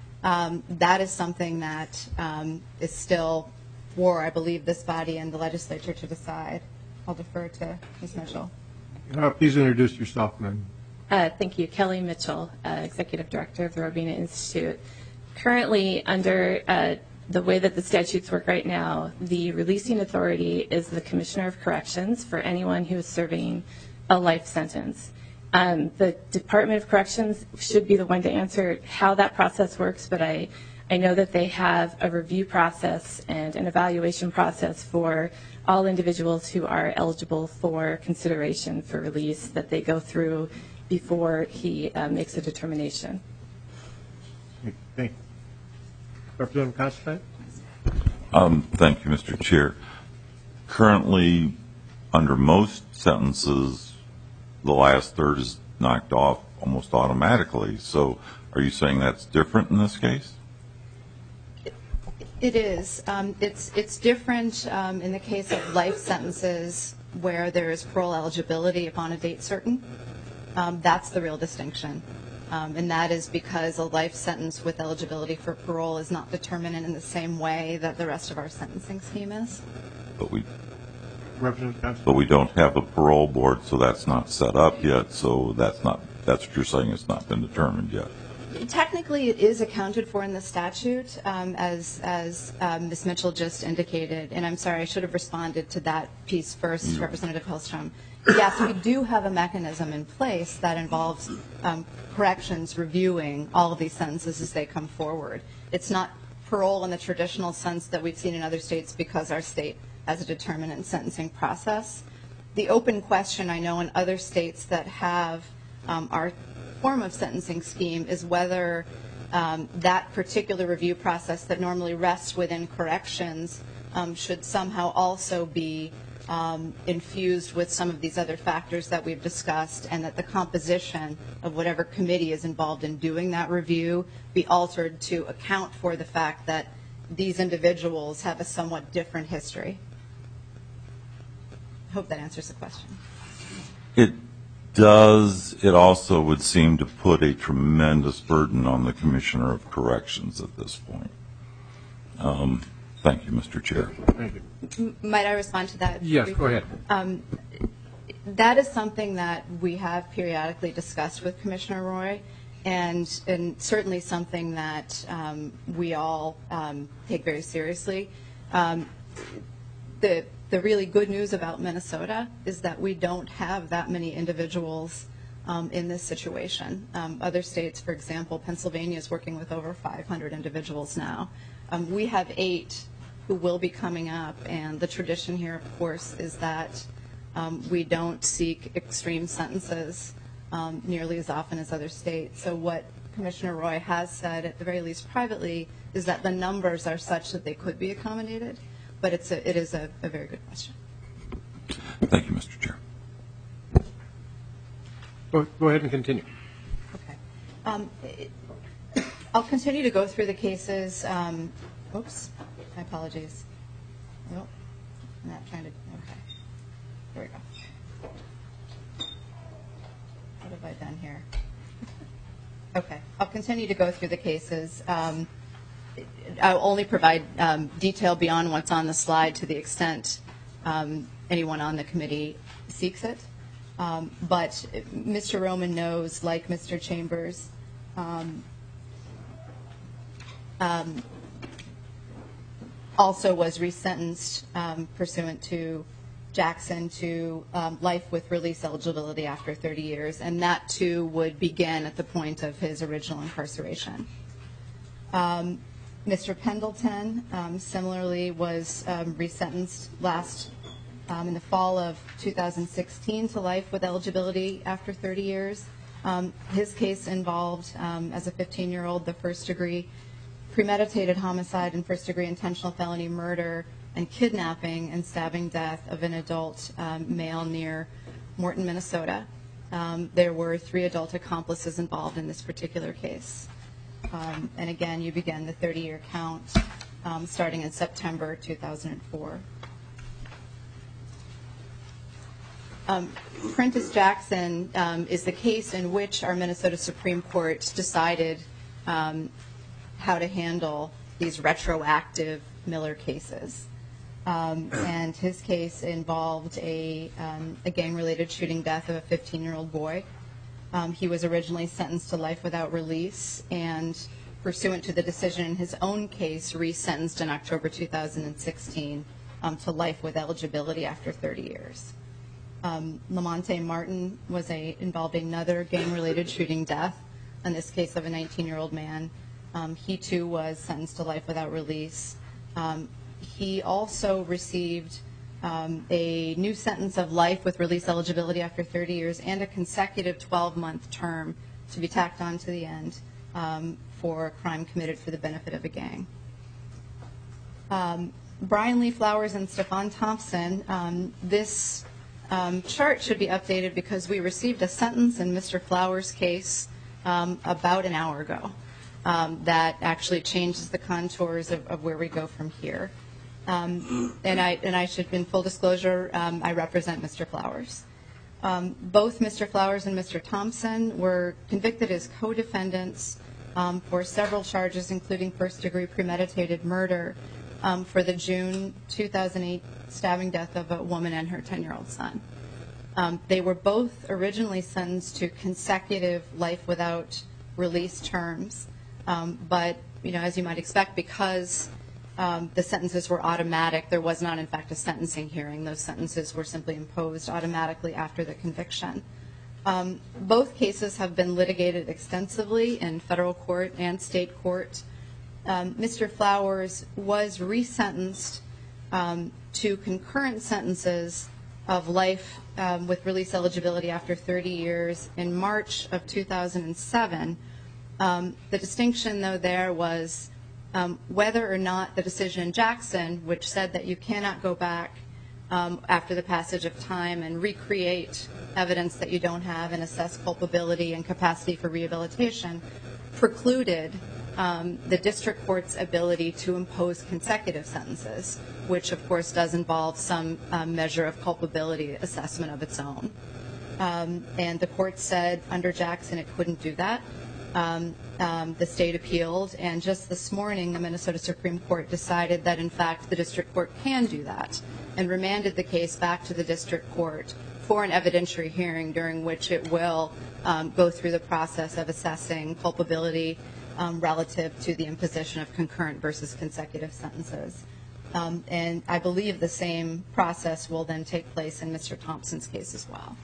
Um, that is something that um, is still for, I believe, this body and the legislature to decide. I'll defer to Miz Mitchell. Uh, please introduce yourself, ma'am. Uh, thank you. Kelly Mitchell, uh, Executive Director of the Robina Institute. Currently, under uh, the way that the statutes work right now, the releasing authority is the Commissioner of Corrections for anyone who is serving a life sentence. Um, the Department of Corrections should be the one to answer how that process works, but I, I know that they have a review process and an evaluation process for all individuals who are eligible for consideration for release that they go through before he uh, makes a determination. Thank you. Representative Constantine? Um, thank you, Mister Chair. Currently, under most sentences, the last third is knocked off almost automatically. So are you saying that's different in this case? It is. Um, it's, it's different um, in the case of life sentences where there is parole eligibility upon a date certain. Um, that's the real distinction. Um, and that is because a life sentence with eligibility for parole is not determined in the same way that the rest of our sentencing scheme is. But we, Representative Constantine? but we don't have a parole board, so that's not set up yet. So that's not, that's what you're saying, it's not been determined yet. Technically, it is accounted for in the statute, um, as, as um, Miz Mitchell just indicated. And I'm sorry, I should have responded to that piece first, mm-hmm. Representative Hillstrom. Yes, we do have a mechanism in place that involves um, corrections reviewing all of these sentences as they come forward. It's not parole in the traditional sense that we've seen in other states because our state has a determinate sentencing process. The open question I know in other states that have um, our form of sentencing scheme is whether um, that particular review process that normally rests within corrections um, should somehow also be um, infused with some of these other factors that we've discussed, and that the composition of whatever committee is involved in doing that review be altered to account for the fact that these individuals have a somewhat different history. I hope that answers the question. It does. It also would seem to put a tremendous burden on the Commissioner of Corrections at this point. Um, thank you, Mister Chair. Thank you. M- Might I respond to that? Yes, go ahead. Um, that is something that we have periodically discussed with Commissioner Roy, and, and certainly something that um, we all um, take very seriously. Um, the The really good news about Minnesota is that we don't have that many individuals um, in this situation. Um, other states, for example, Pennsylvania is working with over five hundred individuals now. Um, we have eight who will be coming up, and the tradition here, of course, is that um, we don't seek extreme sentences um, nearly as often as other states. So what Commissioner Roy has said, at the very least privately, is that the numbers are such that they could be accommodated. But it's a, it is a, a very good question. Thank you, Mister Chair. Go, go ahead and continue. Okay. Um, it, I'll continue to go through the cases. Um, oops, my apologies. Nope, I'm not trying to. Okay, here we go. What have I done here? Okay, I'll continue to go through the cases. Um, I'll only provide um, detail beyond what's on the slide to the extent um, anyone on the committee seeks it. Um, but Mister Roman knows, like Mister Chambers, um, um, also was resentenced um, pursuant to Jackson to um, life with release eligibility after thirty years, and that too would begin at the point of his original incarceration. Um, Mister Pendleton um, similarly was um, resentenced last um, in the fall of two thousand sixteen to life with eligibility after thirty years. Um, his case involved, um, as a fifteen-year-old, the first-degree premeditated homicide and first-degree intentional felony murder and kidnapping and stabbing death of an adult um, male near Morton, Minnesota. Um, there were three adult accomplices involved in this particular case. Um, and again, you begin the thirty-year count um, starting in September two thousand four. Um, Prentice Jackson um, is the case in which our Minnesota Supreme Court decided um, how to handle these retroactive Miller cases. Um, and his case involved a, um, a gang-related shooting death of a fifteen-year-old boy. Um, he was originally sentenced to life without release, and pursuant to the decision in his own case, resentenced in October two thousand sixteen um, to life with eligibility after thirty years. Um, Lamonte Martin was a, involved another gang-related shooting death, in this case of a nineteen-year-old man. Um, he too was sentenced to life without release. Um, he also received Um, a new sentence of life with release eligibility after thirty years and a consecutive twelve-month term to be tacked on to the end um, for a crime committed for the benefit of a gang. Um, Brian Lee Flowers and Stephon Thompson, um, this um, chart should be updated because we received a sentence in Mister Flowers' case um, about an hour ago um, that actually changes the contours of, of where we go from here. Um, and I and I should, in full disclosure, um, I represent Mister Flowers. Um, both Mister Flowers and Mister Thompson were convicted as co-defendants um, for several charges, including first-degree premeditated murder um, for the June two thousand eight stabbing death of a woman and her ten-year-old son. Um, they were both originally sentenced to consecutive life without release terms, um, but you know, as you might expect, because Um, the sentences were automatic. There was not, in fact, a sentencing hearing. Those sentences were simply imposed automatically after the conviction. Um, both cases have been litigated extensively in federal court and state court. Um, Mister Flowers was resentenced um, to concurrent sentences of life um, with release eligibility after thirty years in March of two thousand seven. Um, the distinction, though, there was Um, whether or not the decision in Jackson, which said that you cannot go back um, after the passage of time and recreate evidence that you don't have and assess culpability and capacity for rehabilitation precluded um, the district court's ability to impose consecutive sentences, which of course does involve some um, measure of culpability assessment of its own. Um, and the court said under Jackson it couldn't do that. Um, um, the state appealed, and just this morning the Minnesota Supreme Court decided that in fact the district court can do that and remanded the case back to the district court for an evidentiary hearing during which it will um, go through the process of assessing culpability um, relative to the imposition of concurrent versus consecutive sentences. Um, and I believe the same process will then take place in Mister Thompson's case as well.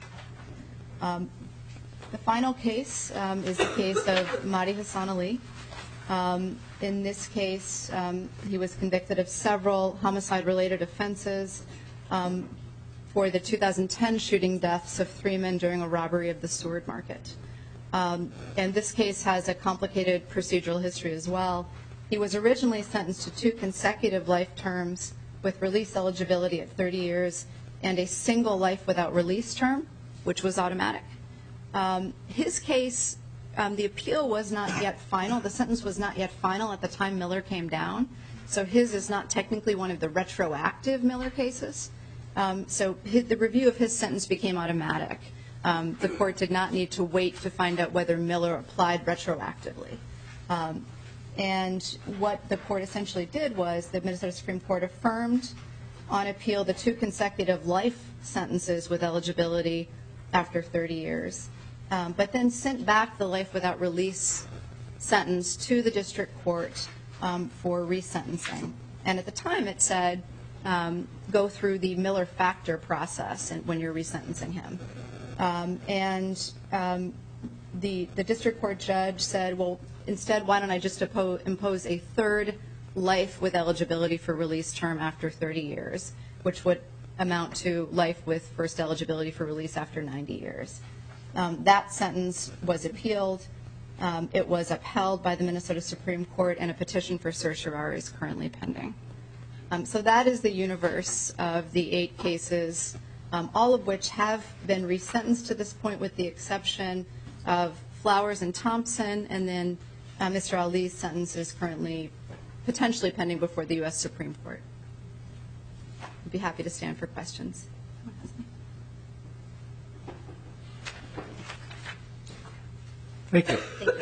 Um, the final case um, is the case of Mahdi Hassan Ali. Um, in this case, um, he was convicted of several homicide-related offenses um, for the two thousand ten shooting deaths of three men during a robbery of the Seward Market. Um, and this case has a complicated procedural history as well. He was originally sentenced to two consecutive life terms with release eligibility at thirty years and a single life without release term, which was automatic. Um, his case, um, the appeal was not yet final. The sentence was not yet final at the time Miller came down. So his is not technically one of the retroactive Miller cases. Um, so his, the review of his sentence became automatic. Um, the court did not need to wait to find out whether Miller applied retroactively. Um, and what the court essentially did was the Minnesota Supreme Court affirmed on appeal the two consecutive life sentences with eligibility after thirty years, um, but then sent back the life without release sentence to the district court um, for resentencing. And at the time it said, um, go through the Miller factor process when you're resentencing him. Um, and um, the, the district court judge said, well, instead, why don't I just oppo- impose a third life with eligibility for release term after thirty years, which would amount to life with first eligibility for release after ninety years. Um, that sentence was appealed. Um, it was upheld by the Minnesota Supreme Court, and a petition for certiorari is currently pending. Um, so that is the universe of the eight cases, um, all of which have been resentenced to this point with the exception of Flowers and Thompson, and then uh, Mister Ali's sentence is currently potentially pending before the U S Supreme Court. I'd be happy to stand for questions. Thank you. Thank you.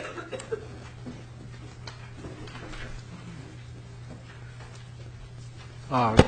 Uh,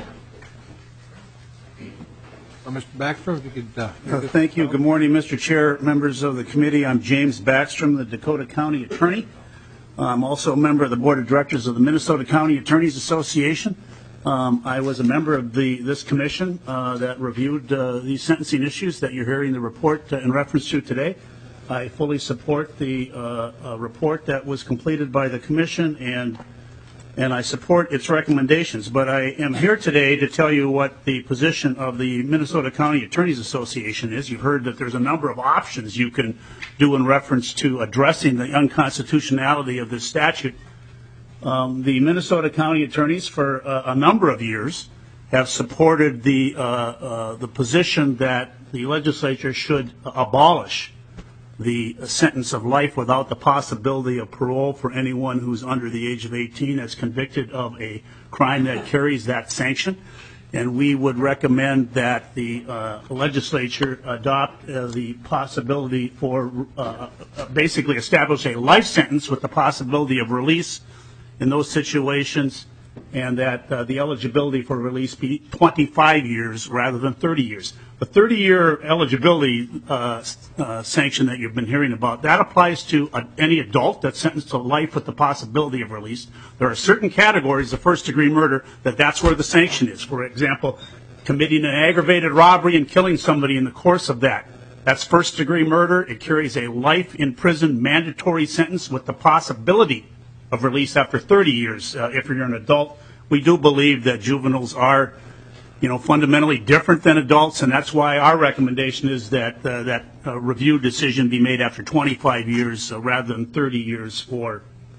uh, Mister Backstrom, if you could. Uh, Uh, Thank you. Good morning, Mister Chair, members of the committee. I'm James Backstrom, the Dakota County Attorney. I'm also a member of the Board of Directors of the Minnesota County Attorneys Association. Um, I was a member of the this commission uh, that reviewed uh, these sentencing issues that you're hearing the report uh, in reference to today. I fully support the uh, uh, report that was completed by the commission, and and I support its recommendations. But I am here today to tell you what the position of the Minnesota County Attorneys Association is. You've heard that there's a number of options you can do in reference to addressing the unconstitutionality of this statute. Um, the Minnesota County Attorneys for uh, a number of years have supported the uh, uh, the position that the legislature should abolish the sentence of life without the possibility of parole for anyone who's under the age of eighteen that's convicted of a crime that carries that sanction. And we would recommend that the uh, legislature adopt uh, the possibility for uh, basically establish a life sentence with the possibility of release in those situations, and that uh, the eligibility for release be twenty-five years rather than thirty years. The thirty-year eligibility uh, uh, sanction that you've been hearing about, that applies to uh, any adult that's sentenced to life with the possibility of release. There are certain categories of first-degree murder that that's where the sanction is. For example, committing an aggravated robbery and killing somebody in the course of that. That's first-degree murder. It carries a life in prison mandatory sentence with the possibility of release after thirty years uh, if you're an adult. We do believe that juveniles are, you know, fundamentally different than adults, and that's why our recommendation is that uh, that uh, review decision be made after twenty-five years uh, rather than thirty years for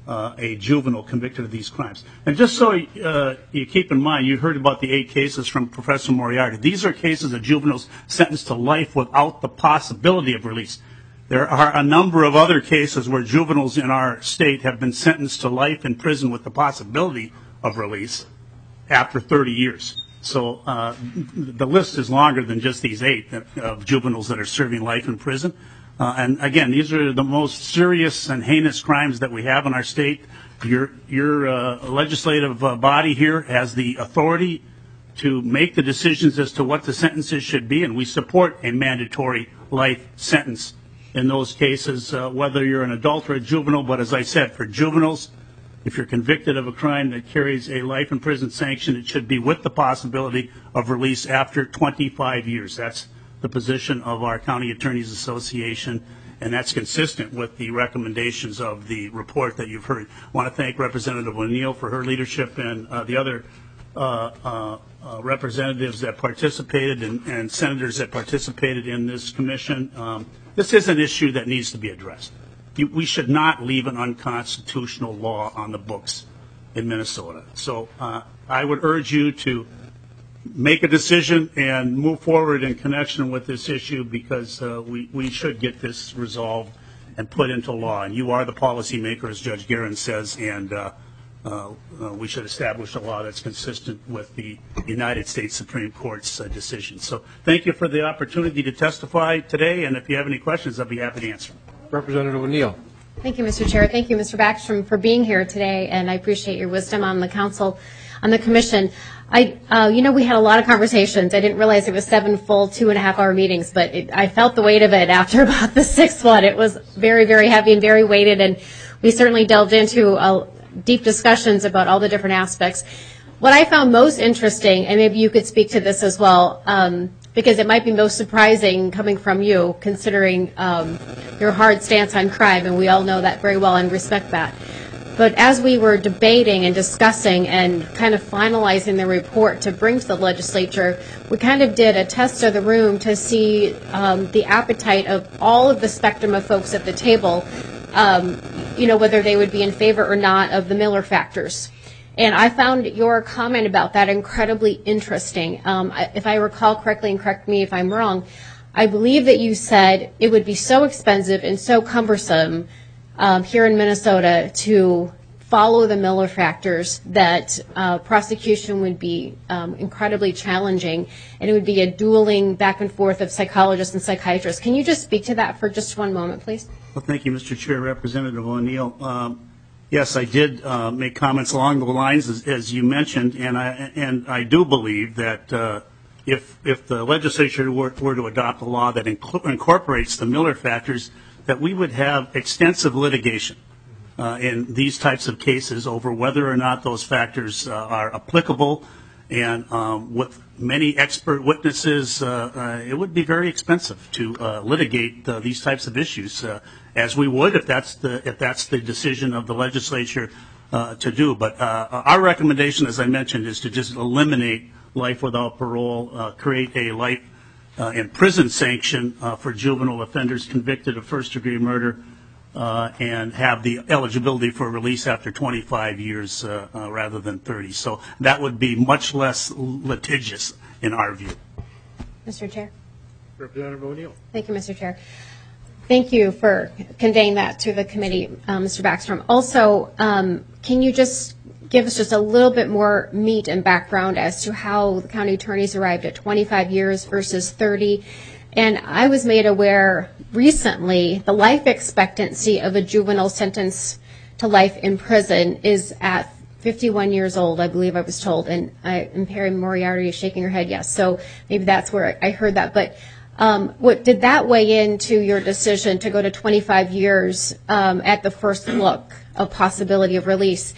uh, a juvenile convicted of these crimes. And just so uh, you keep in mind, you heard about the eight cases from Professor Moriarty. These are cases of juveniles sentenced to life without the possibility of release. There are a number of other cases where juveniles in our state have been sentenced to life in prison with the possibility of release after thirty years. So uh, the list is longer than just these eight of juveniles that are serving life in prison. Uh, and again, these are the most serious and heinous crimes that we have in our state. Your, your uh, legislative uh, body here has the authority to make the decisions as to what the sentences should be, and we support a mandatory life sentence in those cases, uh, whether you're an adult or a juvenile. But as I said, for juveniles, if you're convicted of a crime that carries a life in prison sanction, it should be with the possibility of release after twenty-five years. That's the position of our County Attorneys Association, and that's consistent with the recommendations of the report that you've heard. I want to thank Representative O'Neill for her leadership and uh, the other uh, uh, uh, representatives that participated and, and senators that participated in this commission. Um, this is an issue that needs to be addressed. You, we should not leave an unconstitutional law on the books in Minnesota. So uh, I would urge you to make a decision and move forward in connection with this issue, because uh, we, we should get this resolved and put into law. And you are the policymaker, as Judge Guerin says, and uh, uh, uh, we should establish a law that's consistent with the United States Supreme Court's uh, decision. So thank you for the opportunity to testify today, and if you have any questions, I'll be happy to answer them. Representative O'Neill. Thank you, Mister Chair. Thank you, Mister Backstrom, for being here today, and I appreciate your wisdom on the council, on the commission. I, uh, you know, we had a lot of conversations. I didn't realize it was seven full two and a half hour meetings, but it, I felt the weight of it after about the sixth one. It was very, very heavy and very weighted, and we certainly delved into uh, deep discussions about all the different aspects. What I found most interesting, and maybe you could speak to this as well, um, because it might be most surprising coming from you, considering um, your hard stance on crime, and we all know that very well and respect that. But as we were debating and discussing and kind of finalizing the report to bring to the legislature, we kind of did a test of the room to see um, the appetite of all of the spectrum of folks at the table, um, you know, whether they would be in favor or not of the Miller factors. And I found your comment about that incredibly interesting. Um, if I recall correctly, and correct me if I'm wrong, I believe that you said it would be so expensive and so cumbersome Um, here in Minnesota to follow the Miller factors that uh, prosecution would be um, incredibly challenging, and it would be a dueling back and forth of psychologists and psychiatrists. Can you just speak to that for just one moment, please? Well, thank you, Mister Chair. Representative O'Neill. Um, yes, I did uh, make comments along the lines as, as you mentioned, and I and I do believe that uh, if if the legislature were, were to adopt a law that inc- incorporates the Miller factors, that we would have extensive litigation uh, in these types of cases over whether or not those factors uh, are applicable. And um, with many expert witnesses, uh, uh, it would be very expensive to uh, litigate uh, these types of issues, uh, as we would if that's the if that's the decision of the legislature uh, to do. But uh, our recommendation, as I mentioned, is to just eliminate life without parole, uh, create a life Uh, in prison sanction uh, for juvenile offenders convicted of first-degree murder, uh, and have the eligibility for release after twenty-five years uh, uh, rather than thirty. So that would be much less litigious in our view. Mister Chair. Representative O'Neill. Thank you, Mister Chair. Thank you for conveying that to the committee, uh, Mister Backstrom. Also, um, can you just give us just a little bit more meat and background as to how the county attorneys arrived at twenty-five years versus thirty. And I was made aware recently the life expectancy of a juvenile sentenced to life in prison is at fifty-one years old, I believe I was told. And I, and Perry Moriarty is shaking her head, yes. So maybe that's where I heard that. But um, what did that weigh into your decision to go to twenty-five years um, at the first look of possibility of release,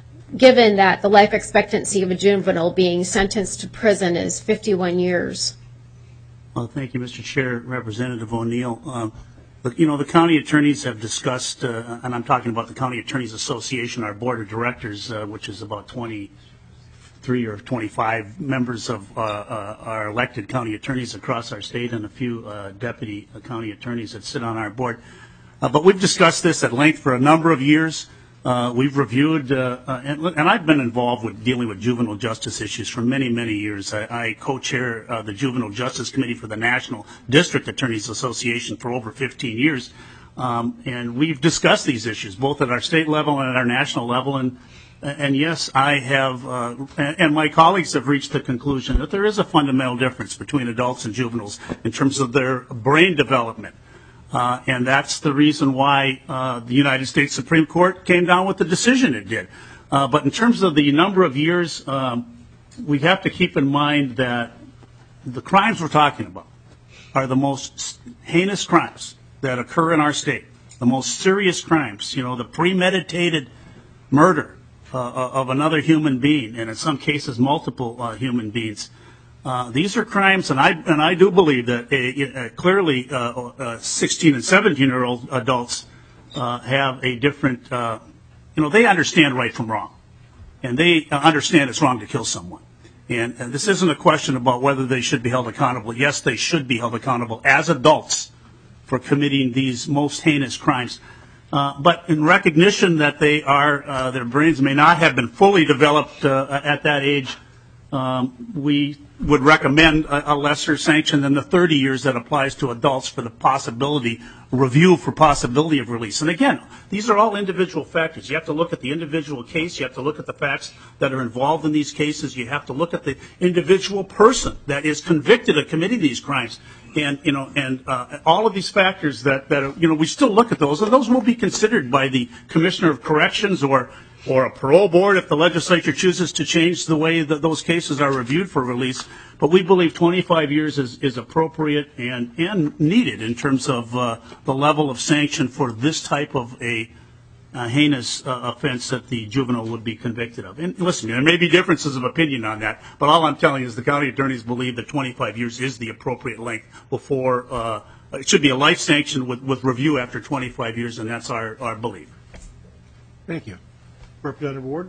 given that the life expectancy of a juvenile being sentenced to prison is fifty-one years? Well, thank you, Mister Chair. Representative O'Neill. Um, but, you know, the county attorneys have discussed, uh, and I'm talking about the County Attorneys Association, our board of directors, uh, which is about twenty-three or twenty-five members of uh, uh, our elected county attorneys across our state, and a few uh, deputy county attorneys that sit on our board. Uh, but we've discussed this at length for a number of years. Uh, we've reviewed, uh, uh, and, and I've been involved with dealing with juvenile justice issues for many, many years. I, I co-chair uh, the Juvenile Justice Committee for the National District Attorneys Association for over fifteen years. Um, and we've discussed these issues, both at our state level and at our national level. And, and yes, I have, uh, and my colleagues have reached the conclusion that there is a fundamental difference between adults and juveniles in terms of their brain development. Uh, and that's the reason why uh, the United States Supreme Court came down with the decision it did. Uh, but in terms of the number of years, um, we have to keep in mind that the crimes we're talking about are the most heinous crimes that occur in our state, the most serious crimes, you know, the premeditated murder uh, of another human being, and in some cases multiple uh, human beings. Uh, these are crimes, and I and I do believe that uh, uh, clearly uh, uh, sixteen and seventeen year old adults uh, have a different, uh, you know, they understand right from wrong, and they uh, understand it's wrong to kill someone. And, and this isn't a question about whether they should be held accountable. Yes, they should be held accountable as adults for committing these most heinous crimes. Uh, but in recognition that they are, uh, their brains may not have been fully developed uh, at that age, um, we would recommend a, a lesser sanction than the thirty years that applies to adults for the possibility, review for possibility of release. And again, these are all individual factors. You have to look at the individual case. You have to look at the facts that are involved in these cases. You have to look at the individual person that is convicted of committing these crimes. And, you know, and uh, all of these factors that, that are, you know, we still look at those, and those will be considered by the Commissioner of Corrections or or a parole board if the legislature chooses to change the way that those cases are reviewed for release. But we believe twenty-five years is, is appropriate and, and needed in terms of uh, the level of sanction for this type of a, a heinous uh, offense that the juvenile would be convicted of. And listen, there may be differences of opinion on that, but all I'm telling you is the county attorneys believe that twenty-five years is the appropriate length before uh, it should be a life sanction with, with review after twenty-five years, and that's our, our belief. Thank you. Representative Ward.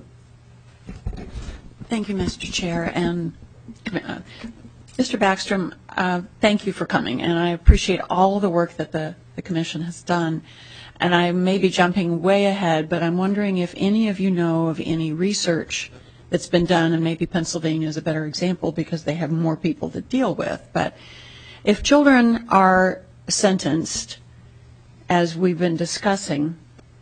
Thank you, Mister Chair. And uh, Mister Backstrom, uh, thank you for coming, and I appreciate all the work that the, the Commission has done. And I may be jumping way ahead, but I'm wondering if any of you know of any research that's been done, and maybe Pennsylvania is a better example because they have more people to deal with. But if children are sentenced, as we've been discussing,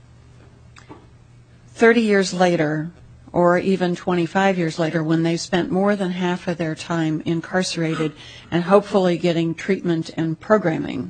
thirty years later, or even twenty-five years later, when they've spent more than half of their time incarcerated and hopefully getting treatment and programming,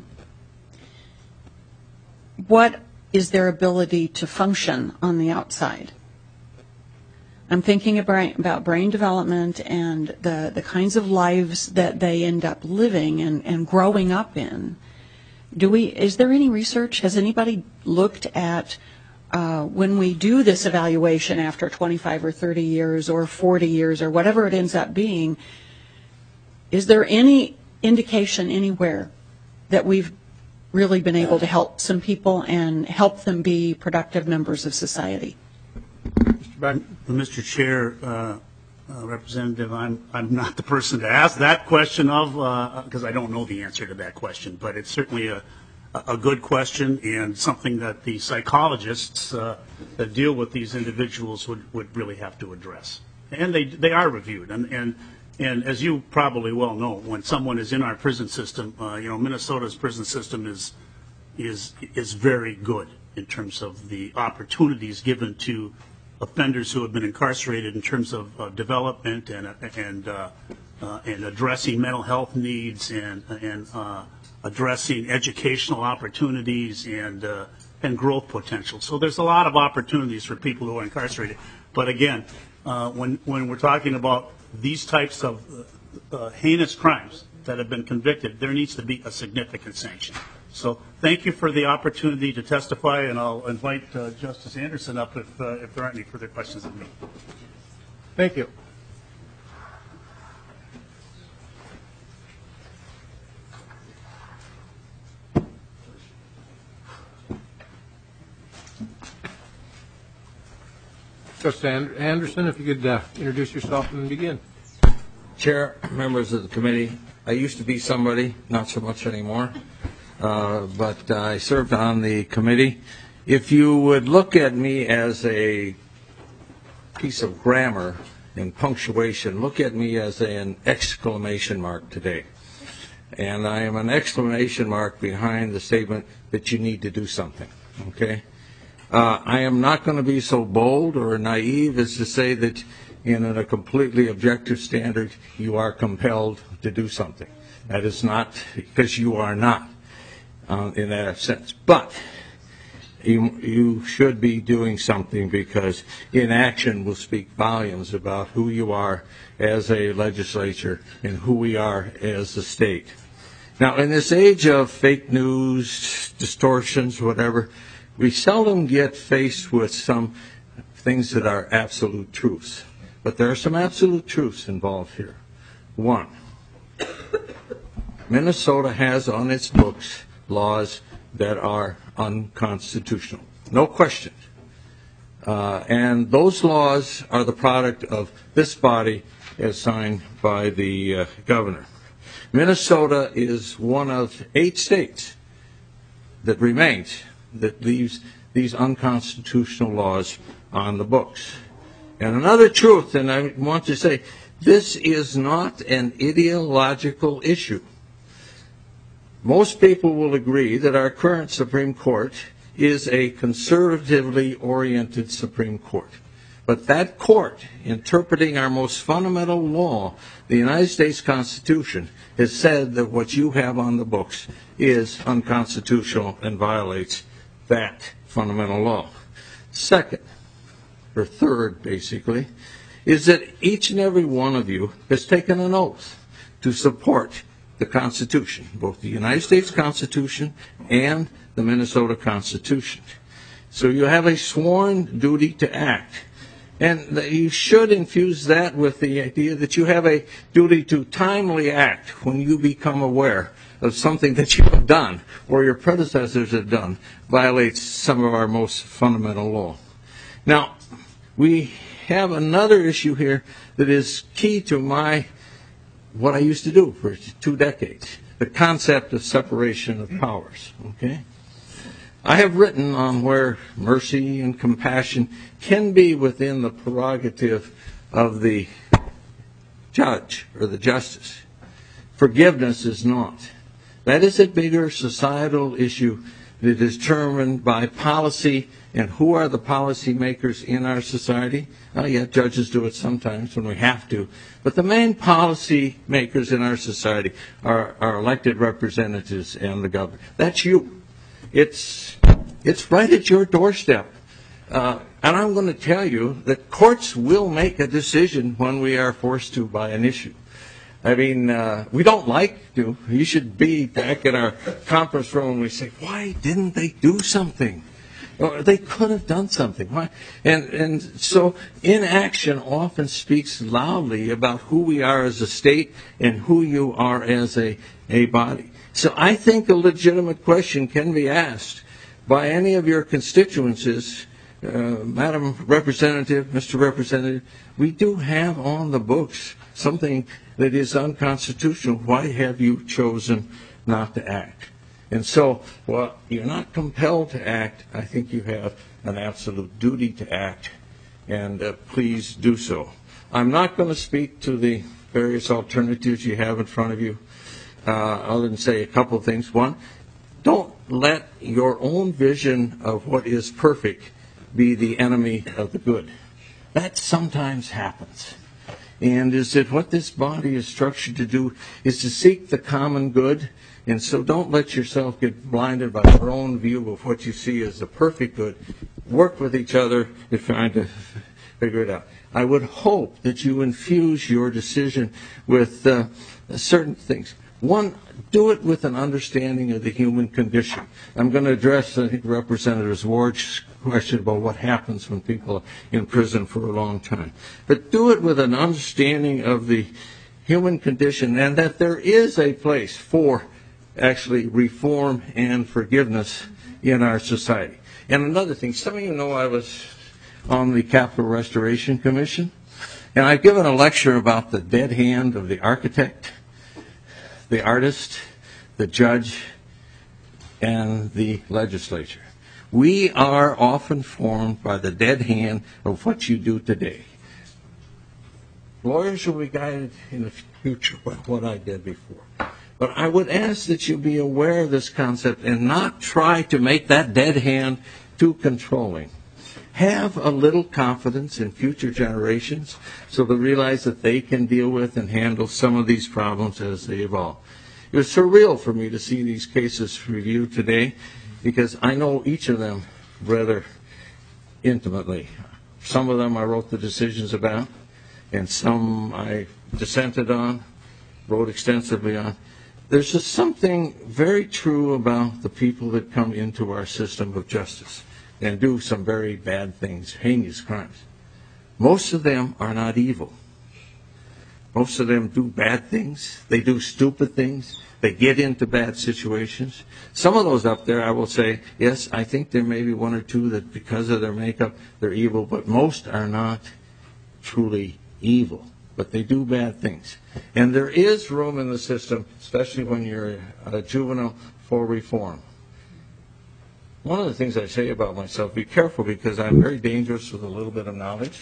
what is their ability to function on the outside? I'm thinking about brain development and the, the kinds of lives that they end up living and, and growing up in. Do we, is there any research? Has anybody looked at Uh, when we do this evaluation after twenty-five or thirty years or forty years or whatever it ends up being, is there any indication anywhere that we've really been able to help some people and help them be productive members of society? Mister Chair, uh, uh, Representative, I'm, I'm not the person to ask that question of, because uh, I don't know the answer to that question, but it's certainly a a good question and something that the psychologists uh, that deal with these individuals would, would really have to address. And they they are reviewed. And, and, and as you probably well know, when someone is in our prison system, uh, you know, Minnesota's prison system is, is, is very good in terms of the opportunities given to offenders who have been incarcerated in terms of uh, development and, and, uh, uh, and addressing mental health needs and, and uh, addressing educational opportunities and uh, and growth potential. So there's a lot of opportunities for people who are incarcerated. But again, uh, when when we're talking about these types of uh, uh, heinous crimes that have been convicted, there needs to be a significant sanction. So thank you for the opportunity to testify, and I'll invite uh, Justice Anderson up if uh, if there aren't any further questions of me. Thank you. Justice Anderson, if you could uh, introduce yourself and begin. Chair, members of the committee, I used to be somebody, not so much anymore, uh, but uh, I served on the committee if you would look at me as a piece of grammar and punctuation, look at me as an exclamation mark today. And I am an exclamation mark behind the statement that you need to do something, okay? Uh, I am not going to be so bold or naive as to say that in a completely objective standard you are compelled to do something. That is not, because you are not uh, in that sense. But you, you should be doing something, because inaction will speak volumes about who you are as a legislature and who we are as a state. Now, in this age of fake news, distortions, whatever, we seldom get faced with some things that are absolute truths. But there are some absolute truths involved here. One, Minnesota has on its books laws that are unconstitutional. No question. Uh, and those laws are the product of this body as signed by the uh, governor. Minnesota is one of eight states that remains that leaves these unconstitutional laws on the books. And another truth, and I want to say, this is not an ideological issue. Most people will agree that our current Supreme Court is a conservatively oriented Supreme Court. But that court, interpreting our most fundamental law, the United States Constitution, has said that what you have on the books is unconstitutional and violates that fundamental law. Second, or third, basically, is that each and every one of you has taken an oath to support the Constitution, both the United States Constitution and the Minnesota Constitution. So you have a sworn duty to act. And you should infuse that with the idea that you have a duty to timely act when you become aware of something that you have done or your predecessors have done violates some of our most fundamental law. Now, we have another issue here that is key to my what I used to do for two decades, the concept of separation of powers. Okay? I have written on where mercy and compassion can be within the prerogative of the judge or the justice. Forgiveness is not. That is a bigger societal issue that is determined by policy and who are the policy makers in our society. Oh, yeah, judges do it sometimes when we have to. But the main policy makers in our society are our elected representatives and the governor. That's you. It's it's right at your doorstep. Uh, and I'm going to tell you that courts will make a decision when we are forced to by an issue. I mean, uh, we don't like to. You should be back in our conference room and we say, why didn't they do something? Or they could have done something. Why? And, and so inaction often speaks loudly about who we are as a state and who you are as a, a body. So I think a legitimate question can be asked by any of your constituencies, uh, Madam Representative, Mister Representative. We do have on the books something that is unconstitutional. Why have you chosen not to act? And so, well, you're not compelled to act. I think you have an absolute duty to act, and uh, please do so. I'm not going to speak to the various alternatives you have in front of you, uh, other than say a couple of things. One, don't let your own vision of what is perfect be the enemy of the good. That sometimes happens. And is that what this body is structured to do is to seek the common good. And so don't let yourself get blinded by your own view of what you see as the perfect good. Work with each other to try to figure it out. I would hope that you infuse your decision with uh, certain things. One, do it with an understanding of the human condition. I'm going to address, I think, Representative Ward's question about what happens when people are in prison for a long time. But do it with an understanding of the human condition and that there is a place for actually reform and forgiveness in our society. And another thing, some of you know I was on the Capital Restoration Commission, and I've given a lecture about the dead hand of the architect, the artist, the judge, and the legislature. We are often formed by the dead hand of what you do today. Lawyers will be guided in the future by what I did before. But I would ask that you be aware of this concept and not try to make that dead hand too controlling. Have a little confidence in future generations so they realize that they can deal with and handle some of these problems as they evolve. It was surreal for me to see these cases reviewed today because I know each of them rather intimately. Some of them I wrote the decisions about, and some I dissented on, wrote extensively on. There's just something very true about the people that come into our system of justice and do some very bad things, heinous crimes. Most of them are not evil. Most of them do bad things. They do stupid things. They get into bad situations. Some of those up there, I will say, yes, I think there may be one or two that because of their makeup, they're evil, but most are not truly evil. But they do bad things. And there is room in the system, especially when you're a juvenile, for reform. One of the things I say about myself, be careful because I'm very dangerous with a little bit of knowledge.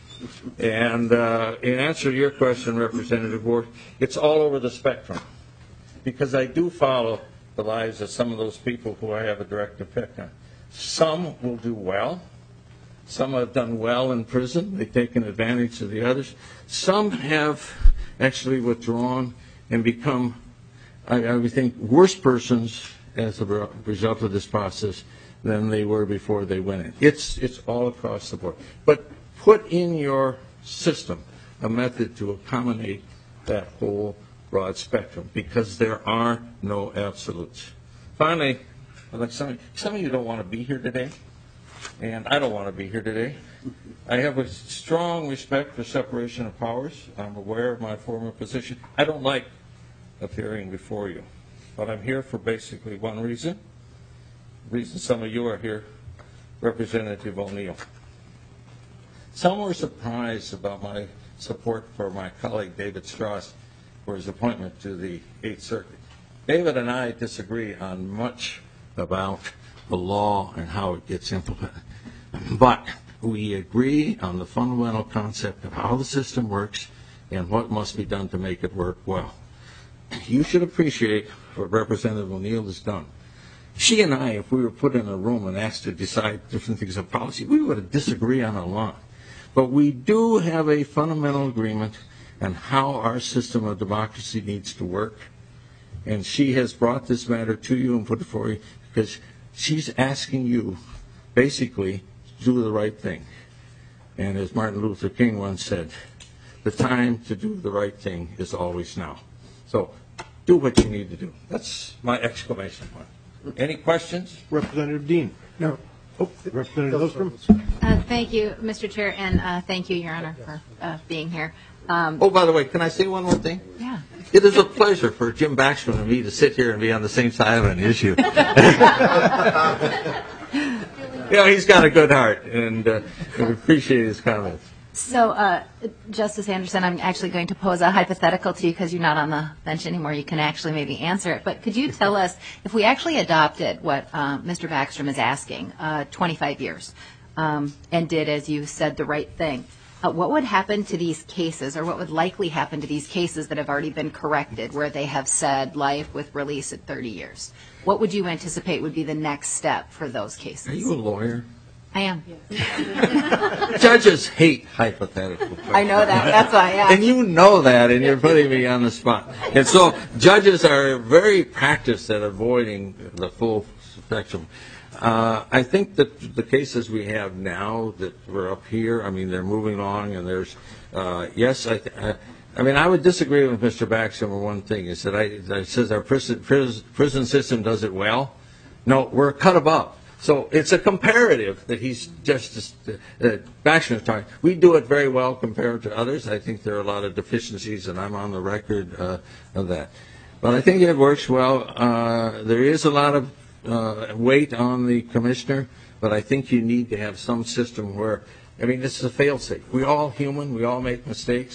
And uh, in answer to your question, Representative Ward, it's all over the spectrum. Because I do follow the lives of some of those people who I have a direct effect on. Some will do well. Some have done well in prison. They've taken advantage of the others. Some have actually withdrawn and become, I, I would think, worse persons as a result of this process than they were before they went in. It's, it's all across the board. But put in your system a method to accommodate that whole broad spectrum because there are no absolutes. Finally, like some, some of you don't want to be here today, and I don't want to be here today. I have a strong respect for separation of powers. I'm aware of my former position. I don't like appearing before you, but I'm here for basically one reason. The reason some of you are here, Representative O'Neill. Some were surprised about my support for my colleague David Strauss for his appointment to the Eighth Circuit. David and I disagree on much about the law and how it gets implemented. But we agree on the fundamental concept of how the system works and what must be done to make it work well. You should appreciate what Representative O'Neill has done. She and I, if we were put in a room and asked to decide different things of policy, we would disagree on a lot. But we do have a fundamental agreement on how our system of democracy needs to work. And she has brought this matter to you and put it for you because she's asking you basically to do the right thing. And as Martin Luther King once said, the time to do the right thing is always now. So do what you need to do. That's my exclamation point. Any questions? Representative Dean. No. Oh, Representative Lindstrom. Uh, thank you, Mister Chair, and uh, thank you, Your Honor, for uh, being here. Um, oh, by the way, can I say one more thing? Yeah. It is a pleasure for Jim Backstrom and me to sit here and be on the same side of an issue. You know, he's got a good heart, and uh, we appreciate his comments. So, uh, Justice Anderson, I'm actually going to pose a hypothetical to you because you're not on the bench anymore. You can actually maybe answer it. But could you tell us, if we actually adopted what uh, Mister Backstrom is asking, uh, twenty-five years, um, and did, as you said, the right thing, uh, what would happen to these cases, or what would likely happen to these cases that have already been corrected, where they have said life with release at thirty years? What would you anticipate would be the next step for those cases? Are you a lawyer? I am. Judges hate hypothetical questions. I know that. That's why I asked. And you know that, and you're putting me on the spot. And so judges are very practiced at avoiding the full spectrum. Uh, I think that the cases we have now that we're up here, I mean, they're moving along, and there's, uh, yes, I, th- I, I mean, I would disagree with Mister Backstrom on one thing. Is that I, that says our prison, prison, prison system does it well. No, we're cut above. So it's a comparative that he's just, uh, Backstrom is talking. We do it very well compared to others. I think there are a lot of deficiencies, and I'm on the record uh, of that. But I think it works well. Uh, there is a lot of uh, weight on the commissioner, but I think you need to have some system where, I mean, this is a fail-safe. We're all human. We all make mistakes.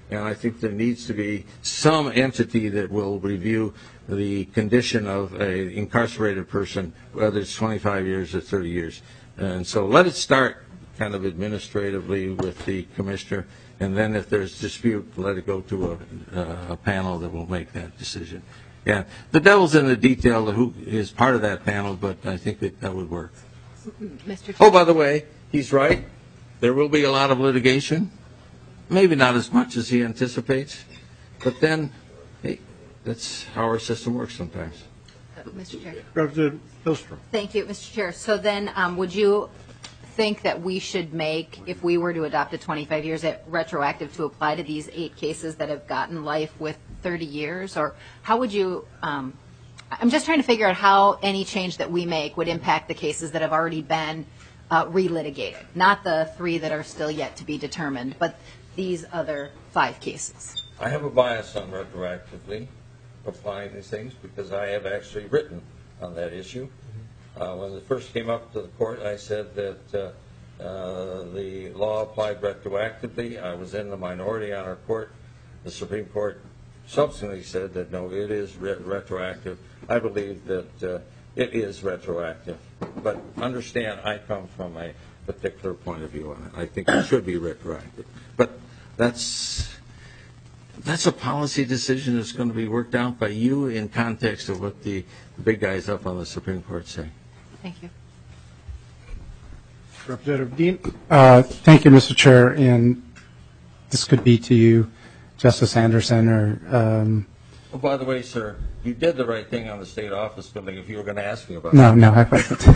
And I think there needs to be some entity that will review the condition of an incarcerated person, whether it's twenty-five years or thirty years. And so let it start kind of administratively with the commissioner, and then if there's dispute, let it go to a, a panel that will make that decision. Yeah, the devil's in the detail of who is part of that panel, but I think that that would work. Mister Oh, by the way, he's right. There will be a lot of litigation. Maybe not as much as he anticipates, but then, hey, that's how our system works sometimes. Uh, Mister Chair. Representative Hilstrom. Thank you, Mister Chair. So then, um, would you think that we should make, if we were to adopt a twenty-five years, it retroactive to apply to these eight cases that have gotten life with thirty years? Or how would you, um, I'm just trying to figure out how any change that we make would impact the cases that have already been uh, relitigated, not the three that are still yet to be determined, but these other five cases. I have a bias on retroactively applying these things because I have actually written on that issue. Uh, when it first came up to the court, I said that uh, uh, the law applied retroactively. I was in the minority on our court. The Supreme Court subsequently said that no, it is re- retroactive. I believe that uh, it is retroactive. But understand, I come from a particular point of view on it. I think it should be retroactive. But that's that's a policy decision that's going to be worked out by you in context of what the big guys up on the Supreme Court say. Thank you. Representative Dean. Uh, thank you, Mister Chair. And this could be to you, Justice Anderson, or... Um, oh, by the way, sir, you did the right thing on the state office building if you were going to ask me about no, it. No, I wasn't.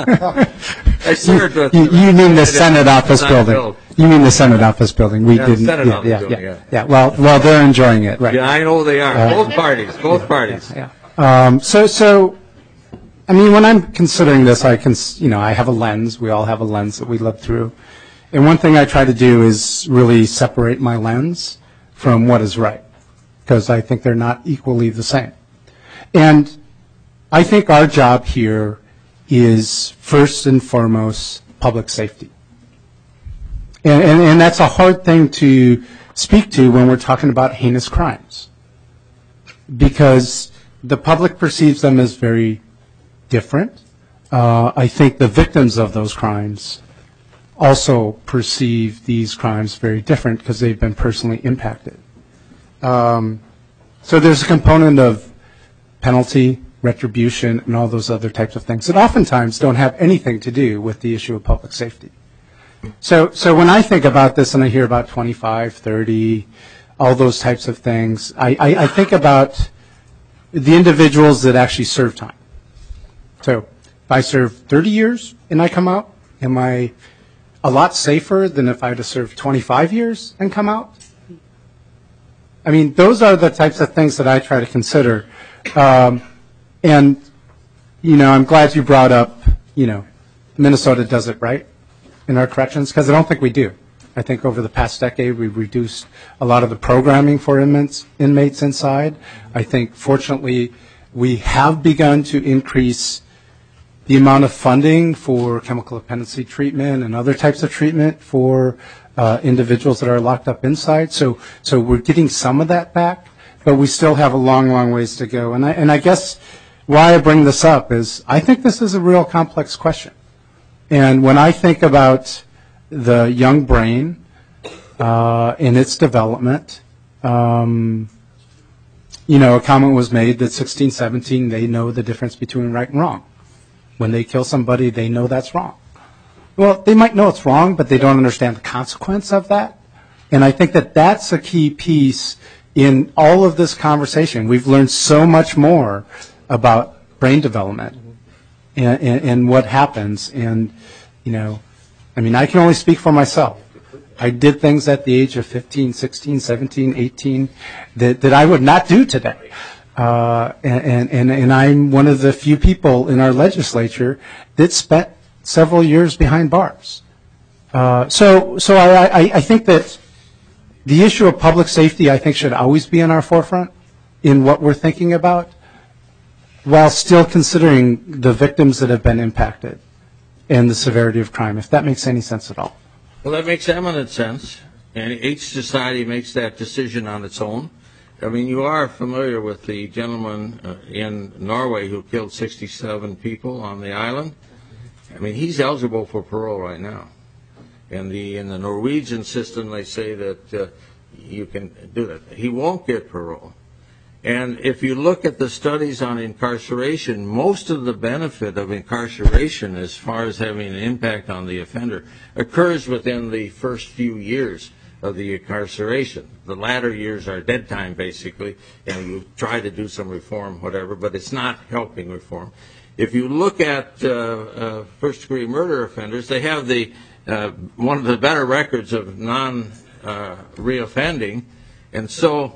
I served with you, you mean the Senate office building. Built. You mean the Senate office building. We yeah, didn't. Senate yeah, office yeah, building, yeah, yeah. yeah. Well, well, they're enjoying it, right? Yeah, I know they are. Uh, both parties, both parties. Yeah. yeah. Um, so, so, I mean, when I'm considering this, I can, you know, I have a lens. We all have a lens that we look through, and one thing I try to do is really separate my lens from what is right, because I think they're not equally the same. And I think our job here is first and foremost public safety. And, and, and that's a hard thing to speak to when we're talking about heinous crimes, because the public perceives them as very different. Uh, I think the victims of those crimes also perceive these crimes very different because they've been personally impacted. Um, so there's a component of penalty, retribution, and all those other types of things that oftentimes don't have anything to do with the issue of public safety. So, so when I think about this and I hear about twenty-five, thirty, all those types of things, I, I, I think about the individuals that actually serve time. So if I serve thirty years and I come out, am I a lot safer than if I had to serve twenty-five years and come out? I mean, those are the types of things that I try to consider. Um, and, you know, I'm glad you brought up, you know, Minnesota does it right in our corrections, because I don't think we do. I think over the past decade we've reduced a lot of the programming for inmates, inmates inside. I think, fortunately, we have begun to increase the amount of funding for chemical dependency treatment and other types of treatment for uh, individuals that are locked up inside. So, so we're getting some of that back, but we still have a long, long ways to go. And I, and I guess why I bring this up is I think this is a real complex question. And when I think about the young brain uh, in its development, um, you know, a comment was made that sixteen, seventeen, they know the difference between right and wrong. When they kill somebody, they know that's wrong. Well, they might know it's wrong, but they don't understand the consequence of that. And I think that that's a key piece in all of this conversation. We've learned so much more about brain development and, and, and what happens. And, you know, I mean, I can only speak for myself. I did things at the age of fifteen, sixteen, seventeen, eighteen that, that I would not do today. Uh, and, and, and I'm one of the few people in our legislature that spent several years behind bars. Uh, so so I, I, I think that the issue of public safety, I think, should always be in our forefront in what we're thinking about, while still considering the victims that have been impacted and the severity of crime, if that makes any sense at all. Well, that makes eminent sense. and each society makes that decision on its own. I mean, you are familiar with the gentleman uh, in Norway who killed sixty-seven people on the island. I mean, he's eligible for parole right now. In the in the Norwegian system, they say that uh, you can do that. He won't get parole. And if you look at the studies on incarceration, most of the benefit of incarceration as far as having an impact on the offender occurs within the first few years of the incarceration. The latter years are dead time, basically, and you try to do some reform, whatever, but it's not helping reform. If you look at uh, uh, first-degree murder offenders, they have the uh, one of the better records of non-reoffending, uh, and so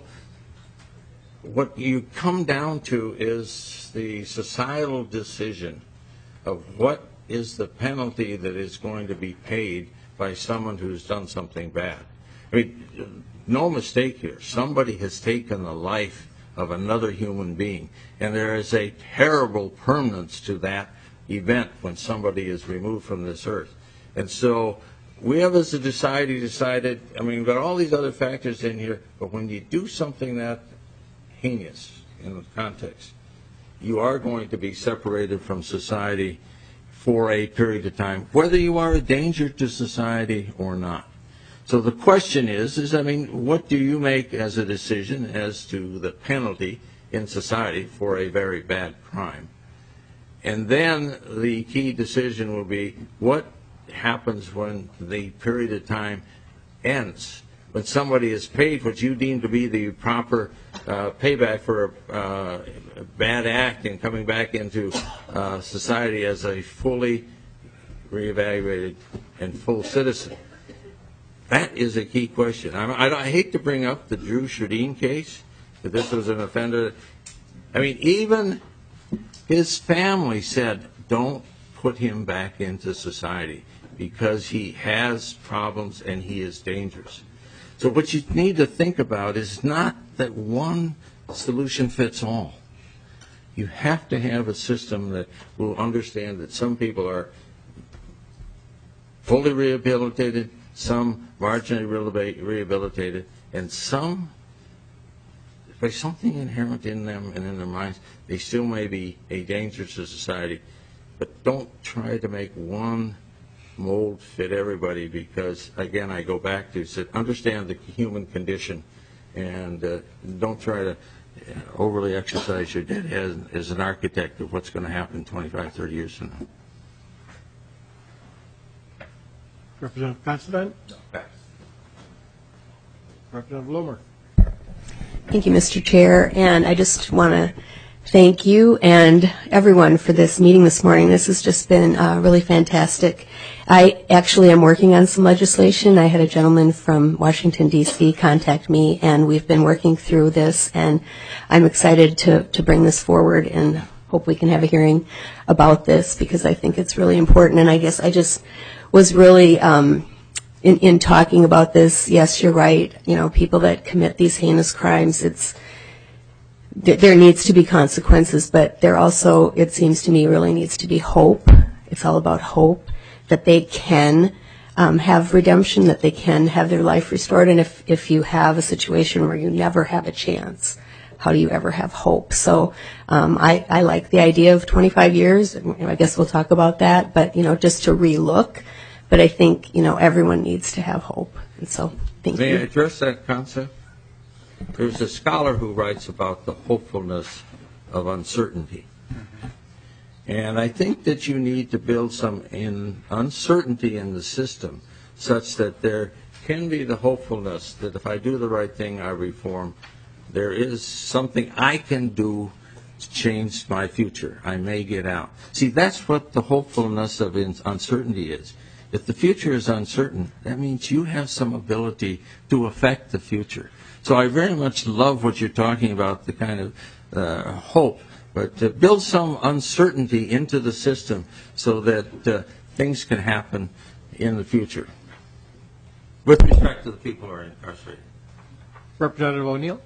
what you come down to is the societal decision of what is the penalty that is going to be paid by someone who's done something bad. I mean, no mistake here. Somebody has taken the life of another human being, and there is a terrible permanence to that event when somebody is removed from this earth. And so we have as a society decided, I mean, we've got all these other factors in here, but when you do something that heinous in the context, you are going to be separated from society for a period of time, whether you are a danger to society or not. So the question is, is I mean, what do you make as a decision as to the penalty in society for a very bad crime? And then the key decision will be what happens when the period of time ends, when somebody is paid what you deem to be the proper uh, payback for a, uh, a bad act and coming back into uh, society as a fully reevaluated and full citizen. That is a key question. I, I, I hate to bring up the Drew Sherdeen case, that this was an offender. I mean, even his family said, don't put him back into society because he has problems and he is dangerous. So what you need to think about is not that one solution fits all. You have to have a system that will understand that some people are fully rehabilitated, some marginally rehabilitated, and some, by something inherent in them and in their minds, they still may be a danger to society. But don't try to make one mold fit everybody, because again I go back to say, understand the human condition, and uh, don't try to overly exercise your debt as, as an architect of what's going to happen twenty-five, thirty years from now. Representative Considine? No. Representative Lomer. Thank you, Mister Chair, and I just want to thank you and everyone for this meeting this morning. This has just been uh, really fantastic. I actually am working on some legislation. I had a gentleman from Washington, D C contact me, and we've been working through this, and I'm excited to, to bring this forward and hope we can have a hearing about this, because I think it's really important. And I guess I just was really, um, in, in talking about this, yes, you're right, you know, people that commit these heinous crimes, it's there needs to be consequences, but there also, it seems to me, really needs to be hope. It's all about hope, that they can um, have redemption, that they can have their life restored. And if, if you have a situation where you never have a chance, how do you ever have hope? So um, I, I like the idea of twenty-five years. I guess we'll talk about that, but, you know, just to relook. But I think, you know, everyone needs to have hope. And so thank May you. I address that concept? There's a scholar who writes about the hopefulness of uncertainty. And I think that you need to build some in uncertainty in the system such that there can be the hopefulness that if I do the right thing, I reform. There is something I can do to change my future. I may get out. See, that's what the hopefulness of uncertainty is. If the future is uncertain, that means you have some ability to affect the future. So I very much love what you're talking about, the kind of uh, hope, but to build some uncertainty into the system so that uh, things can happen in the future with respect to the people who are incarcerated. Representative O'Neill.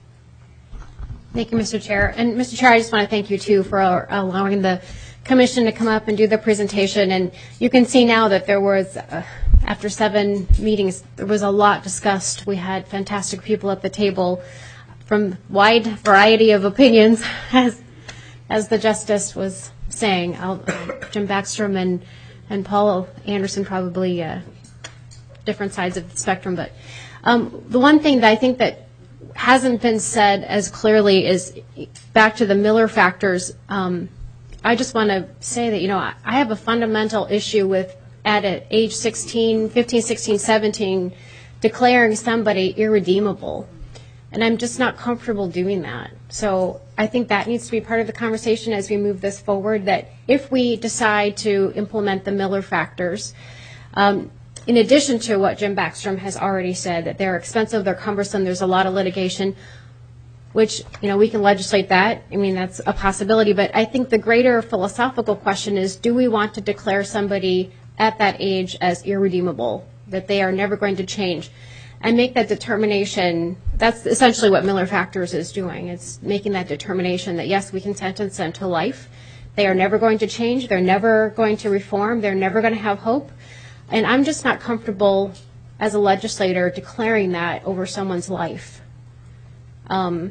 Thank you, Mister Chair. And Mister Chair, I just want to thank you, too, for allowing the commission to come up and do the presentation. And you can see now that there was, uh, after seven meetings, there was a lot discussed. We had fantastic people at the table from wide variety of opinions, as as the justice was saying. I'll, uh, Jim Backstrom and, and Paul Anderson probably uh, different sides of the spectrum. But um, the one thing that I think that hasn't been said as clearly is back to the Miller factors. Um, I just want to say that, you know, I, I have a fundamental issue with at age sixteen, fifteen, sixteen, seventeen, declaring somebody irredeemable. And I'm just not comfortable doing that. So I think that needs to be part of the conversation as we move this forward, that if we decide to implement the Miller factors, um, in addition to what Jim Backstrom has already said, that they're expensive, they're cumbersome, there's a lot of litigation, which, you know, we can legislate that. I mean, that's a possibility. But I think the greater philosophical question is, do we want to declare somebody at that age as irredeemable, that they are never going to change, and make that determination? That's essentially what Miller Factors is doing. It's making that determination that, yes, we can sentence them to life. They are never going to change. They're never going to reform. They're never going to have hope. And I'm just not comfortable as a legislator declaring that over someone's life. Um,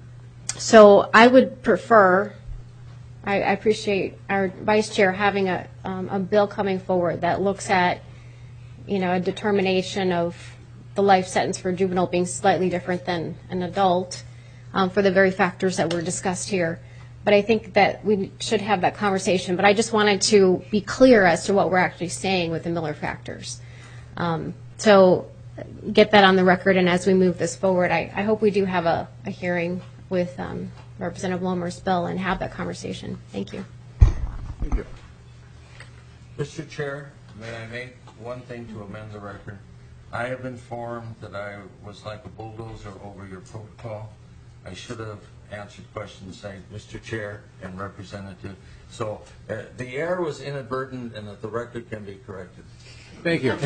so I would prefer, I, I appreciate our vice chair having a, um, a bill coming forward that looks at, you know, a determination of the life sentence for a juvenile being slightly different than an adult, um, for the very factors that were discussed here. But I think that we should have that conversation. But I just wanted to be clear as to what we're actually saying with the Miller factors. Um, so get that on the record, and as we move this forward, I, I hope we do have a, a hearing with um, Representative Wilmer's bill and have that conversation. Thank you. Thank you. Mister Chair, may I make one thing to amend the record? I have informed that I was like a bulldozer over your protocol. I should have answered questions saying, Mister Chair and Representative. So uh, the error was inadvertent, and that the record can be corrected. Thank you.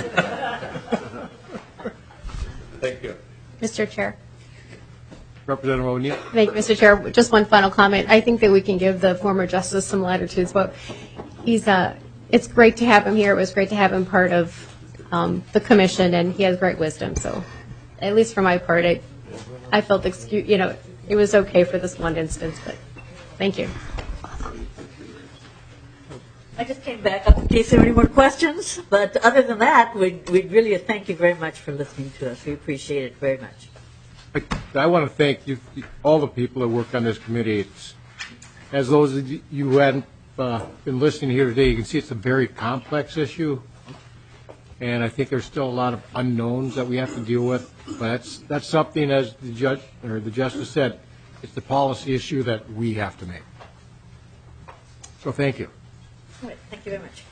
Thank you. Mister Chair. Representative O'Neill. Thank you, Mister Chair. Just one final comment. I think that we can give the former justice some latitudes, but he's uh, it's great to have him here. It was great to have him part of um, the commission, and he has great wisdom. So, at least for my part, I, I felt excuse, you know, it was okay for this one instance. But thank you. I just came back up in case there were any more questions. But other than that, we'd, we'd really thank you very much for listening to us. We appreciate it very much. I, I want to thank you, all the people that work on this committee. It's, as those of you who hadn't uh, been listening here today, you can see it's a very complex issue, and I think there's still a lot of unknowns that we have to deal with. But that's that's something, as the judge or the justice said, it's the policy issue that we have to make. So thank you. All right, thank you very much.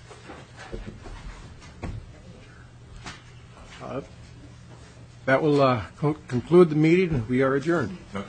Uh, that will uh, co- conclude the meeting. We are adjourned.